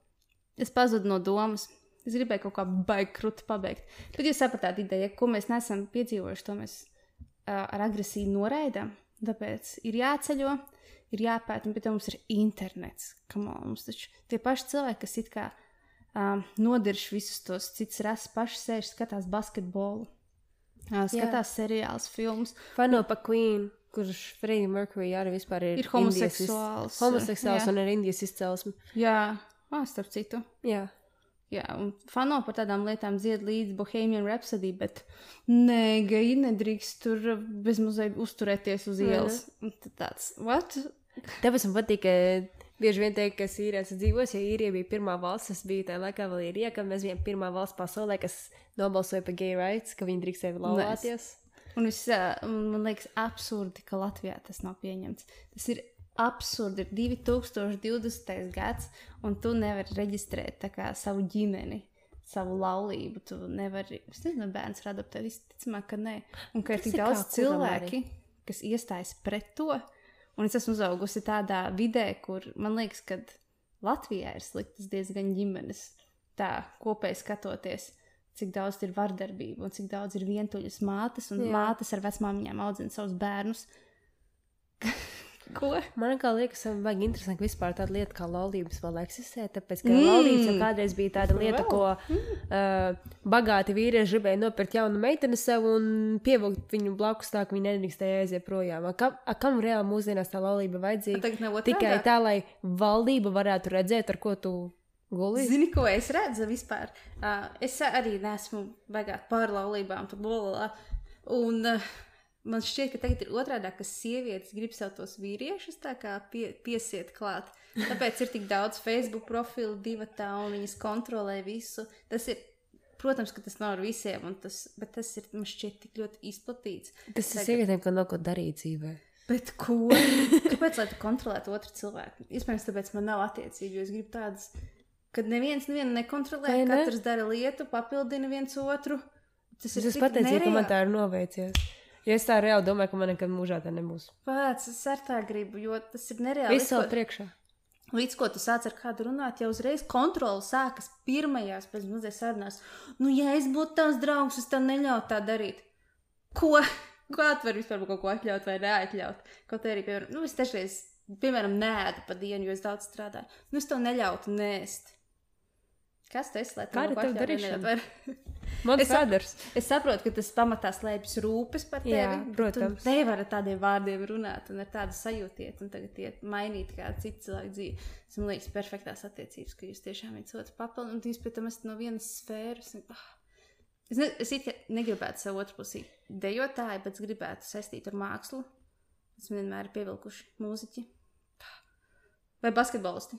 Es pazudu no domas. Es gribēju kaut kā baigi kruti pabeigt. Bet jūs sapratāt ideju, ko mēs neesam piedzīvojuši, to mēs uh, ar agresiju noraidām. Tāpēc ir jāceļo, ir jāpēta, bet mums ir internets. Come on, mums taču tie paši cilvēki, kas it kā um, nodirš visus tos cits rases, paši sēž, skatās basketbolu, uh, skatās Jā. seriāls, filmus. Fano pa Queen. Kurš Freddie Mercury arī vispār ir, ir homoseksuāls. Indijas, homoseksuāls un ir Indijas izcelsme. Jā, ah, starp citu. Jā. Jā, un fano par tādām lietām dzied līdz Bohemian Rhapsody, bet nē, geji nedrīkst tur bezmazliet uzturēties uz ielas. Un tāds, what? Tāpēc man patīk, ka bieži vien teikt, ka es īrijā esmu dzīvos, jo īrija bija pirmā valsts, es biju tajā laikā vēl īrijā, ka mēs bijām pirmā valsts pasaulē, kas nobalsoja par gay rights, ka viņi drīkstēja laulāties. Nice. Un viss, man liekas, absurdi, ka Latvijā tas nav pieņemts. Tas ir absurdi, ir divi tūkstoši divdesmitais gads, un tu nevari reģistrēt tā kā savu ģimeni, savu laulību. Tu nevari, es nezinu, bērns var adoptēt, visticamāk, ka nē. Un ka ir tik daudz cilvēki, kas iestājas pret to, un es esmu uzaugusi tādā vidē, kur man liekas, ka Latvijā ir sliktas diezgan ģimenes, tā kopēji skatoties. Cik daudz ir vardarbība un cik daudz ir vientuļas mātes un Jā. mātes ar vecmāmiņām audzina savus bērnus. Ko? Man kā liekas, vajag interesanti, ka vispār tāda lieta kā laulības vēl eksistē, tāpēc, ka mm. laulības jau kādreiz bija tāda lieta, ko uh, bagāti vīrieši gribēja nopirkt jaunu meiteni sev un pievilkt viņu blakus tā, ka viņi nedrīkstēja aiziet projām. A, kam, a, kam reāli mūsdienās tā laulība vajadzīga? Tikai tā, lai valdība varētu redzēt, ar ko tu guli? Zini, ko es redzu vispār? Uh, es arī neesmu bagāti pār laulībām, un uh, man šķiet, ka tagad ir otrādā, ka sievietes grib sev tos vīriešus tā kā pie, piesiet klāt. Tāpēc ir tik daudz Facebook profilu divatā, un viņas kontrolē visu. Tas ir, protams, ka tas nav ar visiem, un tas, bet tas ir, man šķiet, tik ļoti izplatīts. Tas ir sievietēm, ka nav ko darīt dzīvē. Bet ko? Kāpēc, lai tu kontrolētu otru cilvēku? Iespējams, tāpēc man nav attiecību, jo es gribu tādas... Kad neviens nevienu nekontrolē, ne? Katrs dara lietu, papildina viens otru. Tas ir es pateicu, ka man tā ir noveicies. Ja es tā reāli domāju, ka man nekad mūžā tā nebūs. Pēc, es ar tā gribu, jo tas ir nereāli. Visu savu priekšā. Līdz ko tu sāc ar kādu runāt, jau uzreiz kontroli sākas pirmajās pēc mazliet sarunās. Nu, ja es būtu tavs draugs, es tev neļautu tā darīt. Ko? Kā tu vari vispār kaut ko atļaut vai neatļaut? Kaut arī, piemēram, nu, es dažreiz, piemēram, neēdu pa dienu, jo es daudz strādāju. Nu, es tev neļautu nēst. Kas tu esi, lai tev ko atļautu? Man es, sap, es saprotu, ka tas pamatā slēpjas rūpes par tevi. Jā, protams. Tu nevar ar tādiem vārdiem runāt un ar tādu sajūtiet un tagad iet mainīt kādu citu cilvēku dzīvi. Es man liekas perfektās attiecības, ka jūs tiešām viens otru papildināt un jūs pēc tam esat no vienas sfēras. Oh. Es, ne, es it kā negribētu savu otru pusī dejotāju, bet gribētu saistīt ar mākslu. Es vienmēr ir pievilkuši mūziķi. Vai basketbolisti?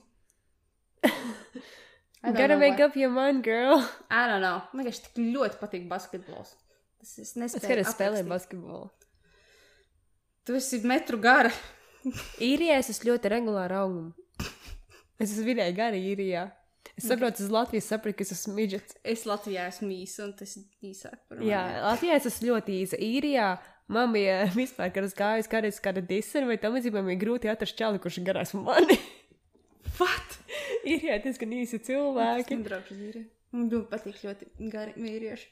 Gotta make why. Up your mind, girl. I don't know. Man vienkārši tik ļoti patīk basketbols. Tas es nespēju aprakstīt. Es spēlēju basketbolu. Tu esi metru gara. Īrijā es esmu ļoti regulāri augumu. Es esmu vidēji gara īrijā. Es saprotu, okay. Uz Latvijas sapratu, ka es esmu midžets. Es Latvijā esmu īsa, un tas ir īsāk par mani. Jā, Latvijā es esmu ļoti īsa. Īrijā man bija vispār, kad es gāju, kādreiz kāda disena, vai tam līdzībā man bija grūti atrast čali, kurš ir garāks par mani. What? Īrijā diezgan īsi cilvēki. Man draugš uz īriju. Man ļoti patīk ļoti gari vīrieši.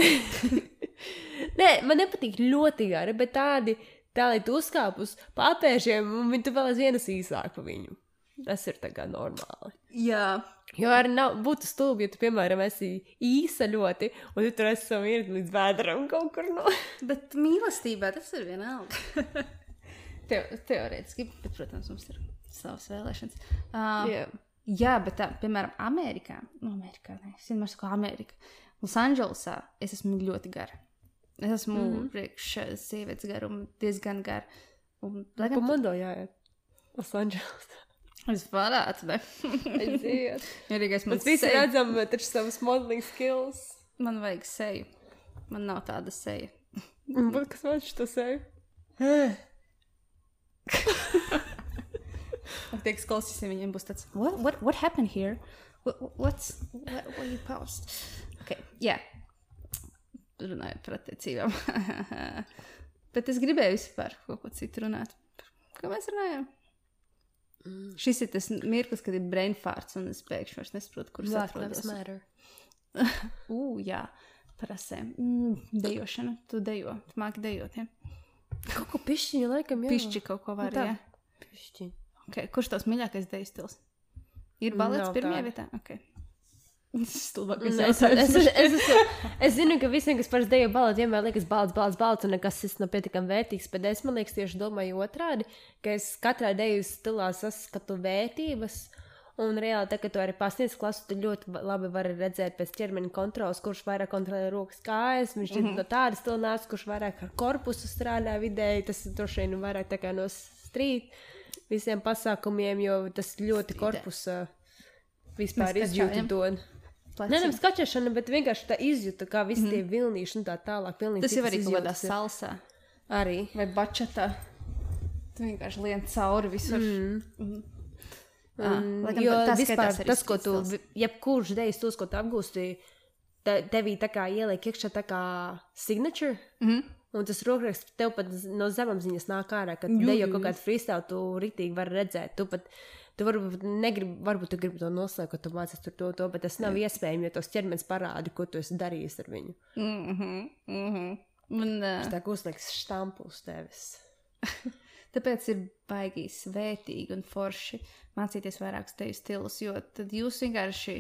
Nē, man nepatīk ļoti gari, bet tādi, tā, lai tu uzkāp uz papēžiem, un viņi tu vēl aiz vienas īsāk pa viņu. Tas ir tā kā normāli. Jā. Jo arī nav, būtu stulbi, ja tu, piemēram, esi īsa ļoti, un tu tur esi savu iergi līdz vēderam kaut kur no. Bet mīlestībā tas ir vienalga. Teo, teorētiski, bet, protams, mums ir savas vēlēšanas. Uh, yeah. Jā, bet tā, piemēram, Amerikā, no Amerikā, ne, es vienmēr saku Amerika, Losandželosā es esmu ļoti gara. Es esmu mm-hmm. priekš sievietes garumu diezgan gara. Un, pa modo jāiet. Losandželosā. Es varētu, ne? Aiziet. Jārīgais man seju. Mēs visi redzam taču savas modeling skills. Man vajag seju. Man nav tāda seja. Bet kas vajag šo seju? Un tiek klausīsim, viņiem būs tāds, what, what, what happened here? What, what's, what, what you post? Ok, jā. Yeah. Runājot par attiecībām. Bet es gribēju vispār kaut ko citu runāt. Ko mēs runājam? Mm. Šis ir tas mirklis, kad ir brain farts, un es pēkšņi vairs nesaprotu, kur es atrodos. Black Lives Matter. Ū, jā, prasēm. Mm, dejošana, tu dejo, tu māki dejot, ja? Kaut ko pišķiņa, laikam, jā. Pišķi kaut ko var, jā? Pišķiņa. Okay. Kurš tavs mīļākais deju stils? Ir balets pirmajā vietā? Okay. Stulbākais jautājums. Es, es, es, es, es zinu, ka visiem, kas parasti dejo baleti, vienmēr liekas balets, balets, balets, un nekas tas nav pietiekami vērtīgs, bet es, man liekas, tieši domāju otrādi, ka es katrā deju stilā saskatu vērtības, un reāli, tā, ka tu arī pasniedz klasu, tu ļoti labi vari redzēt pēc ķermeņa kontrolas, kurš vairāk kontrolē rokas kājas, viņš mm-hmm. no tāda stila nāc, kurš vairāk ar korpusu strādā vidēji, tas droši vien vairāk tā kā no strīt visiem pasākumiem, jo tas ļoti korpusa vispār izjūta dod. Nē, nevis kačēšana, bet vienkārši tā izjūta, kā visi mm. tie vilnīši un tā tālāk. Tas jau arī kaut kādā salsā. Arī. Vai bačatā. Tu vienkārši lien cauri visur. Mm. Mm. Ah, laikam, jo tas, vispār tas, ko tu, jebkurš dejas tos, ko tu apgūsti, te, tevī tā kā ieliek iekšā tā kā signature. Mhm. Un tas rokraksts tev pat no zemapziņas nāk ārā, kad dejo kaut kādu freestyle, tu ritīgi vari redzēt. Tu pat, tu varbūt negribi, varbūt tu gribi to noslēgt, ka tu mācies tur to, to, bet tas nav yeah. iespējami, jo tos ķermenis parādi, ko tu esi darījis ar viņu. Mhm, mhm. Man, uh... Es tā kā uzliks štampu uz tevis. Tāpēc ir baigi svētīgi un forši mācīties vairākus deju stilus, jo tad jūs vienkārši,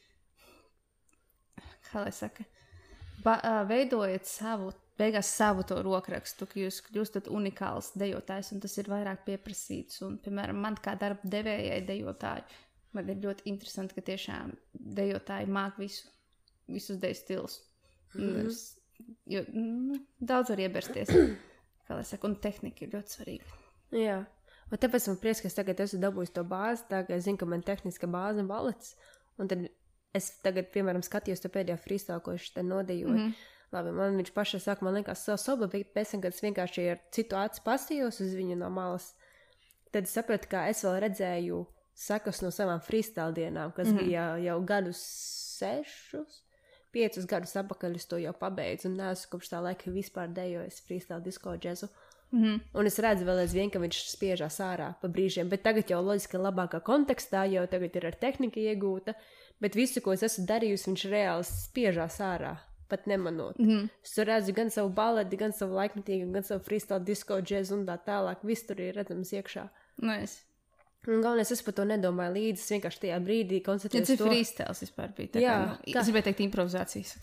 kā lai saka, ba, uh, veidojat savu beigās savu to rokrakstu, ka jūs kļūstat unikāls dejotājs, un tas ir vairāk pieprasīts. Un, piemēram, man kā darba devējai dejotāji, man ir ļoti interesanti, ka tiešām dejotāji māk visu, visus deju stilus. Mm-hmm. Es, jo mm, daudz var iebersties, kā lai saka, un tehnika ir ļoti svarīga. Jā, un tāpēc man prieks, ka es tagad esmu dabūjis to bāzi, tā ka es zinu, ka man tehniska bāze un balets, un tad es tagad, piemēram, skatījos to pēdējo freestyle, ko es te nodejoju. Mm-hmm. Labi, man viņš pašā sākumā likās savu soba, bet pēc tam, kad es vienkārši ar citu acu pastījos uz viņu no malas, tad es sapratu, ka es vēl redzēju sakas no savām freestyle dienām, kas mm-hmm. bija jau gadus sešus, piecus gadus apakaļ es to jau pabeidzu, un neesmu kopš tā laika vispār dejojis freestyle disko džezu. Mm-hmm. Un es redzu vēl aizvien, ka viņš spiežās ārā pa brīžiem, bet tagad jau loģiski labākā kontekstā, jau tagad ir ar tehnika iegūta, bet visu, ko es esmu darījusi, viņš reāli spiežās ārā. Pat nemanot. Mm-hmm. Es tur redzu gan savu baleti, gan savu laikmetīgu, gan savu freestyle disko džezu un tā tālāk. Viss tur ir redzams iekšā. Nice. Un galvenais, es par to nedomāju līdzi. Es vienkārši tajā brīdī koncentrējos ja, to. Tas ir freestyles vispār bija. Tā jā. Kā, es gribēju teikt improvizācijas.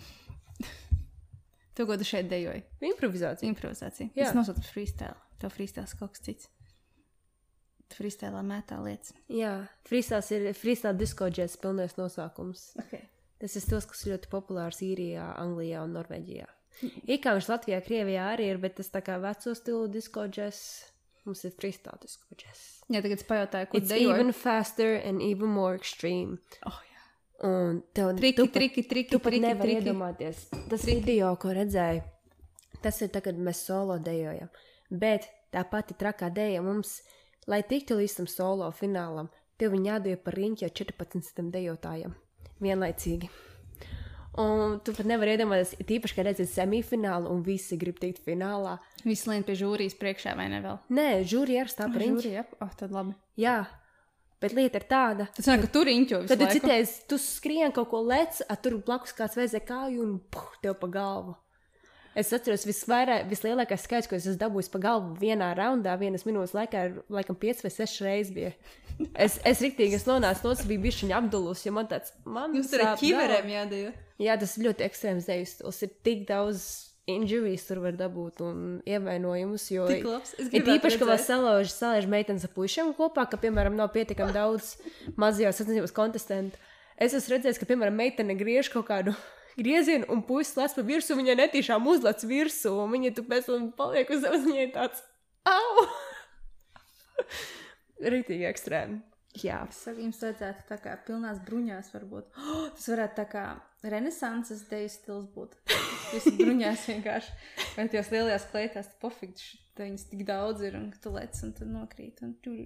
Tu godu šeit dejoji. Improvizācija? Improvizācija. Jā. Es nosaucu freestyle. Tev freestyles kaut kas cits. Freestylā mētā lietas. Jā. Freestyles ir freestyle disko džez pilnais nosaukums. Okay. Tas ir tos, kas ļoti populārs Īrijā, Anglijā un Norvēģijā. Ir kā viņš Latvijā, Krievijā arī ir, bet tas tā kā veco stilu disko džes. Mums ir freestātisko džess. Jā, tagad es pajautāju, kur It's dejoju. even faster and even more extreme. Oh, jā. Un tev, Triki, tu pat, triki, triki, tu pat triki, nevar triki. iedomāties. Tas video, ko redzēju, tas ir tagad mēs solo dejojam. Bet tā pati trakā deja mums, lai tiktu līdz tam solo finālam, tev viņi jādoja par riņķi ar četrpadsmit dejotājiem. Vienlaicīgi. Un tu pat nevar iedomāties, tīpaši, kad redzēt semifinālu un visi grib tikt finālā. Visi lien pie žūrijas priekšā, vai ne vēl? Nē, žūri ar stāv par riņķi. Žūrija, jā. Oh, tad labi. Jā, bet lieta ir tāda. Tas nāk, ka tu riņķo visu Tad tu laiku. citreiz, tu skrien kaut ko lec, a tur blakus kāds vēzē kāju un puh, tev pa galvu. Es atceros, visvairāk, vislielākais skaits, ko es esmu dabūjis pa galvu vienā raundā, vienas minūtes laikā, ir laikam pieci vai seši reizes bija. Es, es riktīgi, es nonācu nos, biju bišķiņa apdulus, jo man tāds, man Jūs tur ar sāp ķiverēm galva. jādejo. Jā, tas ir ļoti ekstrēms dejas stils, ir tik daudz injuries tur var dabūt un ievainojumus, jo Tik labs. Es ir gribētu īpaši, ka vēl redzēt. salauž, salauž meitenes ar puišiem kopā, ka, piemēram, nav pietiekami daudz mazajos sacensībos kontestantu. Es esmu redzējis, ka, piemēram, meitene griež kaut kādu griezienu un puisis lec pa virsu, viņa netīšām uzlec virsu, un viņa tu pēc tam paliek uz zemes, viņai tāds, au! Rītīgi ekstrēmi. Jā. Es saku, jums vajadzētu tā kā pilnās bruņās varbūt. Oh, tas varētu tā kā renesanses deju stils būt. Jūs bruņās vienkārši. Vai tajās lielajās kleitās, tu pofīgi, tā viņas tik daudz ir, un tu lec, un tad nokrīt, un tu...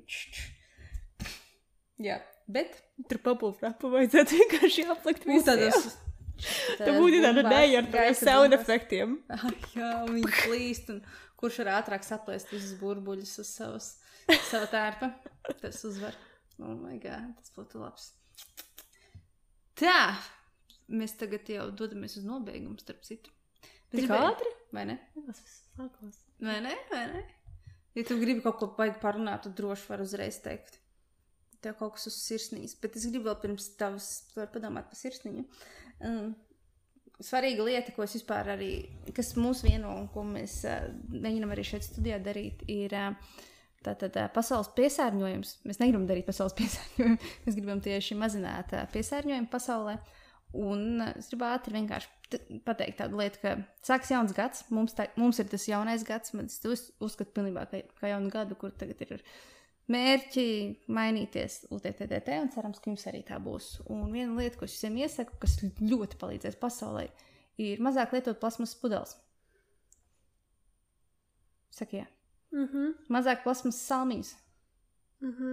Jā, bet... Tur papulfrāpa vajadzētu vienkārši aplikt Un tad visiem. es... Tā būtu tāda deja ar tādiem sound efektiem. Ah, jā, un viņi plīst, un kurš var ātrāk saplēst visus burbuļus uz savas, savu tērpa, tas uzvar. Oh my god, tas būtu labs. Tā, mēs tagad jau dodamies uz nobeigumu, starp citu. Bet Tik gribēju- ātri? Vai ne? Tas sākos. Vai ne? Vai ne? Ja tu gribi kaut ko baigi parunāt, tu droši var uzreiz teikt. Tev kaut kas uz sirsniņas. Bet es gribu vēl pirms tavas, tu vari padomāt par sirsniņu. Um, svarīga lieta, ko es vispār arī, kas mūs vieno un ko mēs uh, mēģinām arī šeit studijā darīt, ir uh, tātad uh, pasaules piesārņojums. Mēs negribam darīt pasaules piesārņojumu, mēs gribam tieši mazināt uh, piesārņojumu pasaulē. Un uh, es gribu ātri vienkārši t- pateikt tādu lietu, ka sāks jauns gads, mums, tā, mums ir tas jaunais gads, man es uz, uzskatu pilnībā kā, kā jaunu gadu, kur tagad ir mērķi mainīties U T T D T, un cerams, ka jums arī tā būs. Un viena lieta, ko es visiem iesaku, kas ļoti palīdzēs pasaulē, ir mazāk lietot plasmas pudeles. Saki, jā. Mhm. Mazāk plasmas salmiņas. Mhm.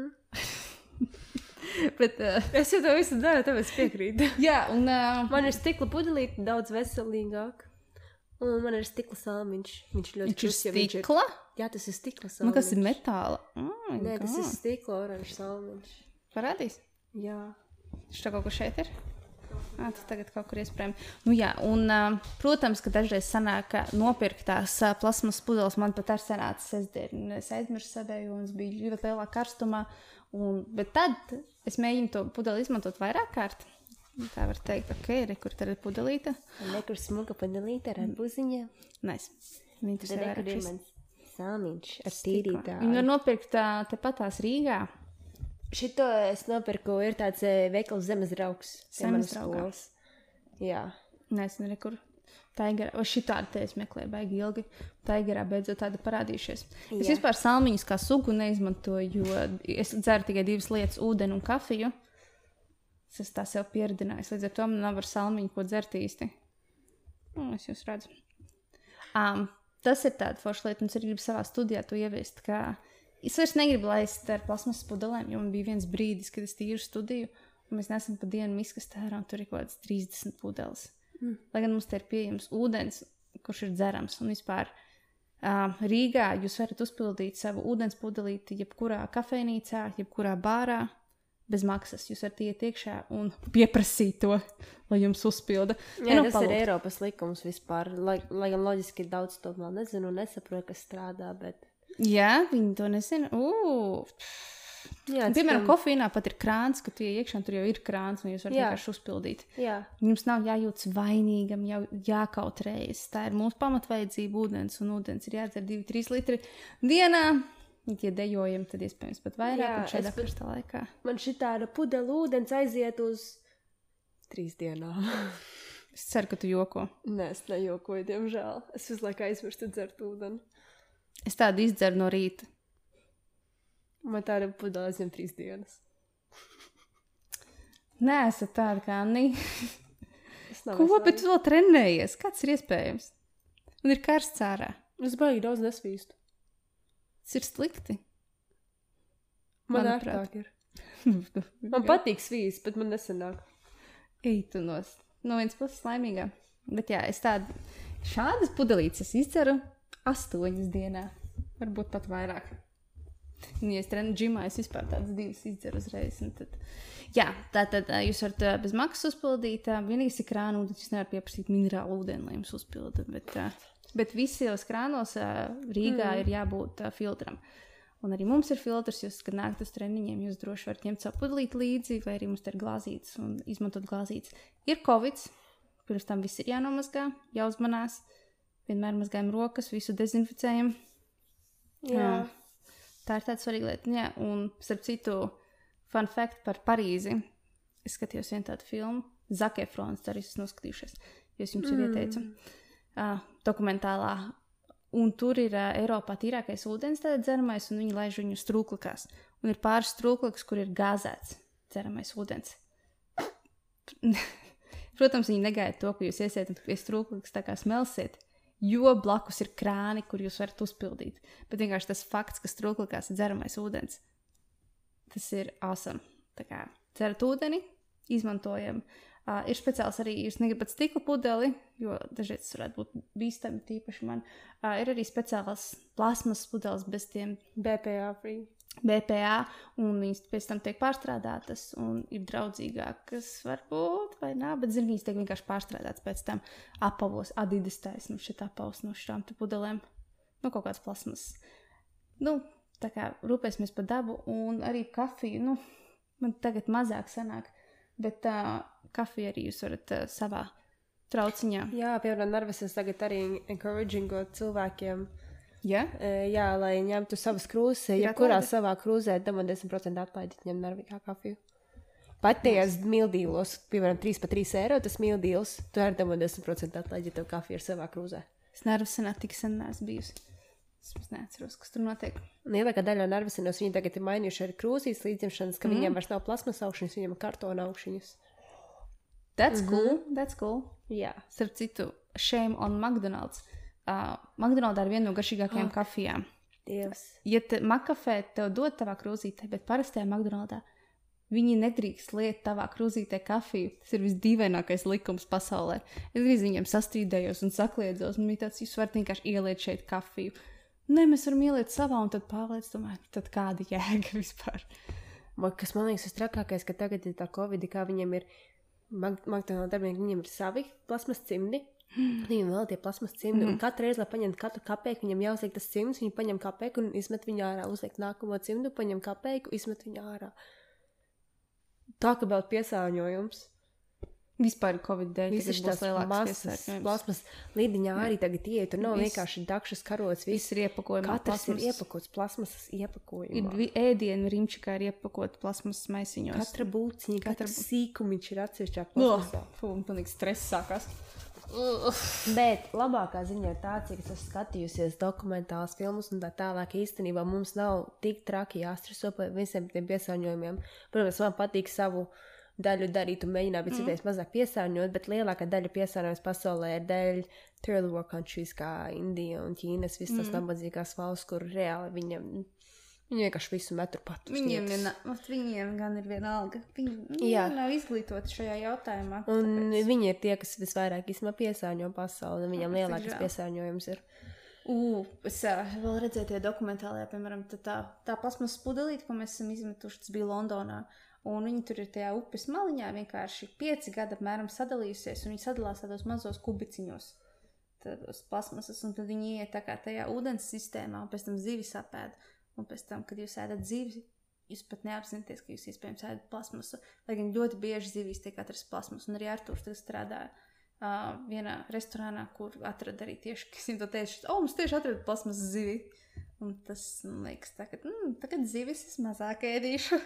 Bet, uh, Es jau to visu daru, tāpēc piekrītu. jā, un... Uh, Man ir stikla pudelīte daudz veselīgāk. Un man ir stikla salmiņš. Viņš ļoti viņš ir čuks, ja viņš ir- stikla? Jā, tas ir stikla Man salmiņš. kas ir metāla? Oh, Nē, tas ir stikla oranžs salmiņš. Parādīs? Jā. Viņš tā kaut kur šeit ir? Ā, tas tagad kaut kur iespējami. Nu jā, un, uh, protams, ka dažreiz sanāk, ka nopirkt tās uh, plasmas pudeles man pat ar sanāca sestdien. Un es aizmirsu sadēju, un es biju ļoti lielā karstumā. Un, bet tad es mēģinu to pudeli izmantot vairāk kārt. Tā var teikt, ok, re, kur tad ir pudelīte? Nekur smuka pudelīte ar buziņiem. Nice. Viņi tas ir Tad vairāk nekur ir šis mans salmiņš ar stikla. tīrītāju. Viņi var nopirkt uh, tepat tās Rīgā. Šito es nopirku, ir tāds eh, veikals zemes draugs. pie manas Zemesdraugā. skolas. Jā. Nezinu, re, kur. Taigarā, vai šitādi te es meklēju baigi ilgi. Taigarā beidzot tāda parādījušies. Es Jā. vispār salmiņus kā sugu neizmantoju, jo es dzeru tikai divas lietas - ūdeni un kafiju. Es esmu tā sev pieredinājis, līdz ar to man nav ar salmiņu ko dzert īsti. Nu, es jūs redzu. Um, tas ir tāda forša lieta, un es arī gribu savā studijā to ieviest, ka es vairs negribu laist ar plasmas pudelēm, jo man bija viens brīdis, kad es tīru studiju, un mēs nesam pa dienu miskas tērā, un tur ir kaut kāds trīsdesmit pudeles. Mm. Lai gan mums te ir pieejams ūdens, kurš ir dzerams, un vispār uh, Rīgā jūs varat uzpildīt savu ūdens pudelīti jebkurā kafejnīcā, jebkurā bārā, bez maksas. Jūs varat iet iekšā un pieprasīt to, lai jums uzpilda. Jā, nu, tas palūgt. ir Eiropas likums vispār. Lai, lai gan loģiski ir daudz to vēl nezinu un nesaprotu, kas strādā, bet... Jā, viņi to nezina. Ū, Jā, piemēram, tam- kofīnā pat ir krāns, ka tu iet iekšā, un tur jau ir krāns, un jūs varat Jā. vienkārši uzpildīt. Jā. Jums nav jājūtas vainīgam, jau jākautrējas. Tā ir mūsu pamatvajadzība ūdens, un ūdens ir jādzer divi trīs litri dienā. Ja dejojam, tad iespējams pat vairāk, Jā, un šādā es pat- karstā laikā. Man šitāda pudela ūdens aiziet uz trīs dienām. Es ceru, ka tu joko. Nē, es nejokoju, diemžēl. Es visu laiku aizmirstu dzert ūdeni. Es tādu izdzeru no rīta. Man tāda pudele aizņem trīs dienas. Nē, esat tāda kā Anī. Ko, veselīgi. Bet tu vēl trenējies? Kāds ir iespējams? Un ir karsts ārā. Es baigi daudz nesvīstu. Tas ir slikti. Man ērtāk ir. Man patīk svīst, bet man nesanāk. Ej, tu nos. No vienas puses laimīgā. Bet jā, es tādu šādas pudelītes es izceru astoņas dienā. Varbūt pat vairāk. Un, ja es treniņu džimā, es vispār tādas divas izceru uzreiz. Tad... Jā, tātad jūs varat bez maksas uzpildīt. Vienīgais ir krāna ūdens, jūs nevarat pieprasīt minerālu ūdeni, lai jums uzpilda. Bet, bet visos krānos Rīgā mm. ir jābūt filtram. Un arī mums ir filtrs, jūs, kad nākat uz treniņiem, jūs droši varat ņemt savu pudelīti līdzi, vai arī mums te ir glāzītes un izmantot glāzītes. Ir Covids, pirms tam viss ir jānomazgā, jāuzmanās. Vienmēr mazgājam rokas, visu dezinficējam. Jā. Jā. Tā ir tāda svarīga lieta. Jā, un, starp citu, fun fact par Parīzi. Es skatījos vienu tādu filmu, Zac Efrons, tā arī esmu noskatījušies, jo es jums jau ieteicu. Uh, dokumentālā. Un tur ir uh, Eiropā tīrākais ūdens, tāda dzeramais, un viņi laiž viņu strūklikās. Un ir pāris strūklikas, kur ir gāzēts dzeramais ūdens. Protams, viņi negaida to, ka jūs iesiet un pie strūklikas tā kā smelsiet. Jo blakus ir krāni, kur jūs varat uzpildīt. Bet vienkārši tas fakts, ka strūklikās ir dzeramais ūdens, tas ir awesome. Tā kā dzerat ūdeni, izmantojam. Uh, ir speciāls arī, jūs negribat stikla pudeli, jo dažreiz tas varētu būt bīstami, tīpaši man. Uh, ir arī speciāls plasmas pudeles bez tiem B P A free. B P A, un viņas pēc tam tiek pārstrādātas un ir draudzīgākas varbūt, vai nā, bet zin, viņas tiek vienkārši pārstrādātas pēc tam apavos, Adidas taisnu šeit apavos no šām te pudelēm, nu kaut kāds plasmas. Nu, tā kā rūpēsimies par dabu un arī kafiju, nu, man tagad mazāk sanāk, bet uh, kafiju arī jūs varat uh, savā trauciņā. Jā, piemēram, Narvis es tagad arī encouragingot cilvēkiem. Ja? Jā, lai ņemtu savas krūzes, ja kurā savā krūzē deviņdesmit procenti atlaidi ņem Narvīgā kafiju. Pat tajās mildīlos, piemēram, trīs pa trīs eiro, tas mildīls, tu ar deviņdesmit procenti atlaidi, ja tev kafija ir savā krūzē. Es Narvisenā tik sen neesmu bijusi. Es neatceros, kas tur notiek. Lielākā daļa Narvisenos viņi tagad ir mainījuši ar krūzīs līdzņemšanas, ka mm. viņiem vairs nav plasmas augšņas, viņiem ir kartona augšņas. That's mm-hmm. cool, that's cool. Jā. Starp citu, shame on McDonald's. Uh, McDonald's ir viena no garšīgākajām oh, kafijām. Dievs. Ja te makafē tev dod tavā krūzītē, bet parastajā McDonald'ā viņi nedrīkst liet tavā krūzītē kafiju. Tas ir visdīvainākais likums pasaulē. Es arī viņiem sastrīdējos un sakliedzos, un bija tāds, jūs varat vienkārši ieliet šeit kafiju. Nē, mēs varam ieliet savā, un tad pārliec, tomēr, tad kāda jēga vispār. Kas man liekas visstrakākais, ka tagad ir tā Covid, kā viņiem ir, McDonald's darbinieki, viņiem ir savi plasmas cimdi. Viņam vēl tie plasmas cimdi, mm. un katru reizi, lai paņemtu katru kapeiku, viņam jāuzliek tas cimds, viņi paņem kapeiku un izmet viņu ārā, uzliek nākamo cimdu, paņem kapeiku, izmet viņu ārā. Tā, ka vēl piesārņojums. Vispār Covid dēļ viss būs lielāks piesārņojums. Plasmas līdiņā arī tagad iet, tur nav vienkārši dakšas karots, viss ir iepakojumā. Katrs ir iepakots plasmasas iepakojumā. Ir ēdienu rimčikā ir iepakot plasmasas maisiņos. Katra būciņa, katra katrs sīkumiņš ir atsevišķā plasmasā. Oh, fū, pilnīgi stress sākās. Bet labākā ziņa ir tā, cik es esmu skatījusies dokumentālas filmas un tā tālāk īstenībā mums nav tik traki jāstreso par visiem tiem piesārņojumiem. Protams, man patīk savu daļu darīt un mēģināt pēc iespējas mm. mazāk piesārņot, bet lielākā daļa piesārņojums pasaulē ir dēļ third world countries kā Indija un Ķīnas, visas tās mm. nabadzīgās valsts, kur reāli viņam Viņi vienkārši visu metru pat uz viņiem, vietas. viena, viņiem gan ir viena alga. Viņi, viņi nav izglītoti šajā jautājumā. Un tāpēc... viņi ir tie, kas visvairāk īstenībā piesārņo pasauli, un viņam Jā, lielākais piesārņojums ir. Ū, es uh, vēl redzēju tie dokumentālajā, piemēram, tā, tā plasmas pudelīte, ko mēs esam izmetuši, tas bija Londonā. Un viņi tur ir tajā upes maliņā vienkārši pieci gadi apmēram sadalījusies, un viņi sadalās tādos mazos kubiciņos, tādos plasmasas, un tad viņi iet tā kā tajā ūdens sistēmā, un pēc tam zivis apēd. Un pēc tam, kad jūs ēdat zivi, jūs pat neapzināties, ka jūs iespējams ēdat plasmasu, lai gan ļoti bieži zivīs tiek atrasts plasmas. Un arī Artūrs tagad strādāja uh, vienā restorānā, kur atrada arī tieši, kas viņam to teica, o, mums tieši atrada plasmas zivi. Un tas, man liekas, tagad, mm, tagad zivis es mazāk ēdīšu.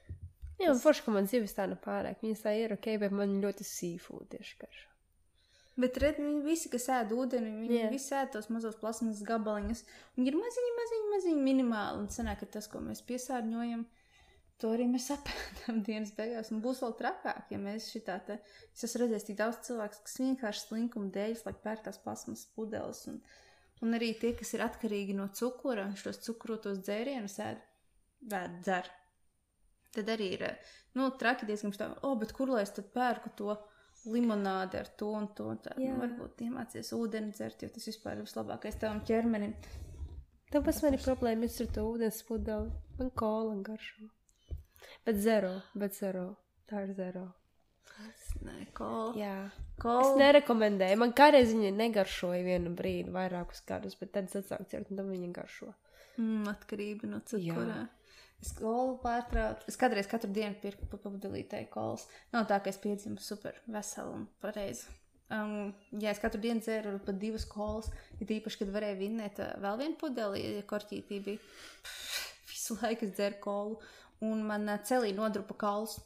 Jā, un forši, ka man zivis tā nav pārāk. Viņas tā ir ok, bet man ļoti seafood tieši karšā. Bet redz, viņi visi, kas ēd ūdeni, viņi Jā. visi ēd tos mazos plasmas gabaliņus. Viņi ir maziņi, maziņi, maziņi, minimāli. Un sanāk, ka tas, ko mēs piesārņojam, to arī mēs apēdam dienas beigās. Un būs vēl trakāk, ja mēs šitā te... Es esmu redzējis tik daudz cilvēks, kas vienkārši slinkuma dēļ, lai pērk tās plasmas pudeles. Un, un arī tie, kas ir atkarīgi no cukura, šos cukrotos dzērienus ēd, vēd, dzer. Tad arī ir, nu, traki diezgan šitā, o, bet kur lai es tad pērku to limonādi ar to un to. Tā, nu, varbūt iemācies ūdeni dzert, jo tas vispār ir vislabākais tavam ķermenim. Tāpēc man ir problēma ar to ūdens pudeli. Man kola garšo. Bet zero, bet zero. Tā ir zero. Nē, kola. Jā. Kola. Es nerekomendēju. Man kādreiz viņa negaršoja vienu brīdi, vairākus gadus, bet tad es atsāku cert, un tam viņa garšo. Mm, atkarība no cukura. Jā. Es kolu pārtraucu. Es kādreiz katru dienu pirku pa papudelītēju kolas. Nav tā, ka es piedzimu super veselu un pareizi. Um, ja es katru dienu dzēru pat divas kolas, ja īpaši, kad varēju vinnēt uh, vēl vienu pudeli, ja korķītī bija pff, visu laiku es dzeru kolu, un man uh, celī nodrupa kauls.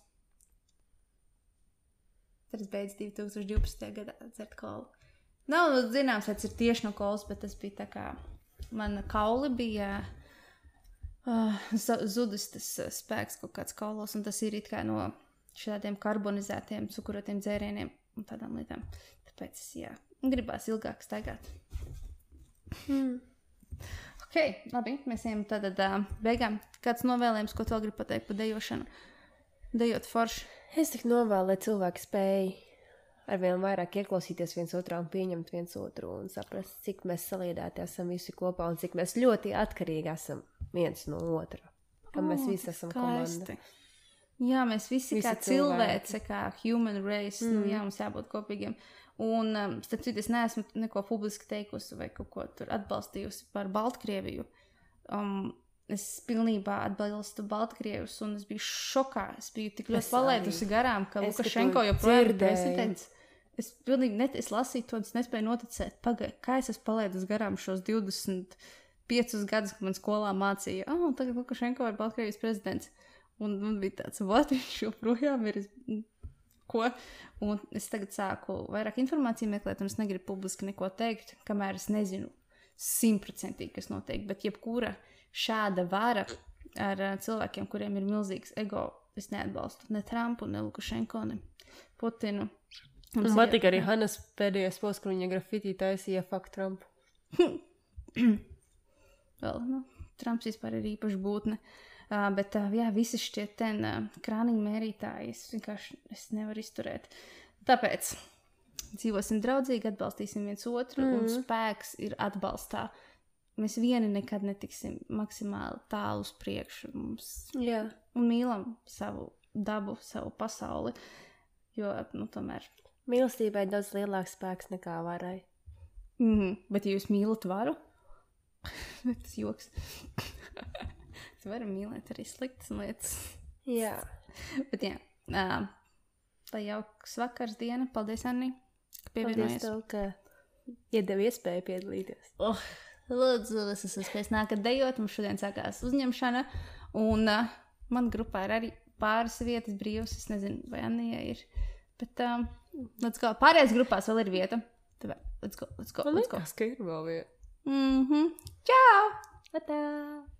Tad es beidzu divi tūkstoši divpadsmitajā gadā dzert kolu. Nav, nu, zināms, tas ir tieši no kolas, bet tas bija tā kā, man kauli bija... Uh, zudis tas uh, spēks kaut kāds kaulos, un tas ir it kā no šādiem karbonizētiem, cukurotiem dzērieniem un tādām lietām. Tāpēc es, jā, gribās ilgāk staigāt. Mm. Ok, labi, mēs ejam tad uh, beigām. Kāds novēlējums, ko tu vēl gribi pateikt par dejošanu? Dejot forši. Es tik novēlu, lai cilvēki spēj arvien vairāk ieklausīties viens otrā un pieņemt viens otru un saprast, cik mēs saliedēti esam visi kopā un cik mēs ļoti atkarīgi esam viens no otra. Ka mēs visi esam komanda. Jā, mēs visi, visi kā cilvēci, kā human race, mm. nu jā, mums jābūt kopīgiem. Un, um, starp citu, es neesmu neko publiski teikusi vai kaut ko tur atbalstījusi par Baltkrieviju. Um, es pilnībā atbalstu Baltkrievus un es biju šokā. Es biju tik ļoti palaidusi garām, ka Lukašenko joprojām ir prezidents. Es pilnīgi net, es lasīju to, es nespēju noticēt. Pagai, kā es esmu palaidus garām šos divdesmit piecus gadus, kad man skolā mācīja, ah, oh, tagad Lukašenko ir Baltkrievijas prezidents. Un man bija tāds, what, viņš joprojām ir, ko? Un es tagad sāku vairāk informāciju meklēt, un es negribu publiski neko teikt, kamēr es nezinu simtprocentīgi, kas notiek. Bet jebkura šāda vara ar uh, cilvēkiem, kuriem ir milzīgs ego, es neatbalstu ne Trumpu, ne Lukašenko, ne Putinu. Un man patīk arī Hanas pēdējais posts, kur viņa grafitī taisīja fuck Trumpu. Vēl, nu, Trumps vispār ir īpaši būtne. Uh, bet, uh, jā, visi šie ten uh, krāniņu mērītāji, es vienkārši es nevaru izturēt. Tāpēc dzīvosim draudzīgi, atbalstīsim viens otru, mm. un spēks ir atbalstā. Mēs vieni nekad netiksim maksimāli tālu uz priekšu. Mums, jā. Un mīlam savu dabu, savu pasauli, jo, nu, tomēr... Mīlestībai daudz lielāks spēks nekā varai. Mm, bet ja jūs mīlat varu, tas joks. Jūs varat mīlēt arī sliktas lietas. Jā. Bet jā, uh, lai jauks vakars diena. Paldies, Anni, ka pievienojies. Paldies tev, ka iedevi iespēju piedalīties. Oh, lūdzu, es esmu spējis nākat dejot. Mums šodien sākās uzņemšana. Un uh, man grupā ir arī pāris vietas brīvas. Es nezinu, vai Annijai ir. Bet, um, let's go. Pārējās grupās vēl ir vieta. Tāpēc, let's go, let's go, let's go. Man liekas, ka ir vēl vieta. Mhm. Čau! Atā!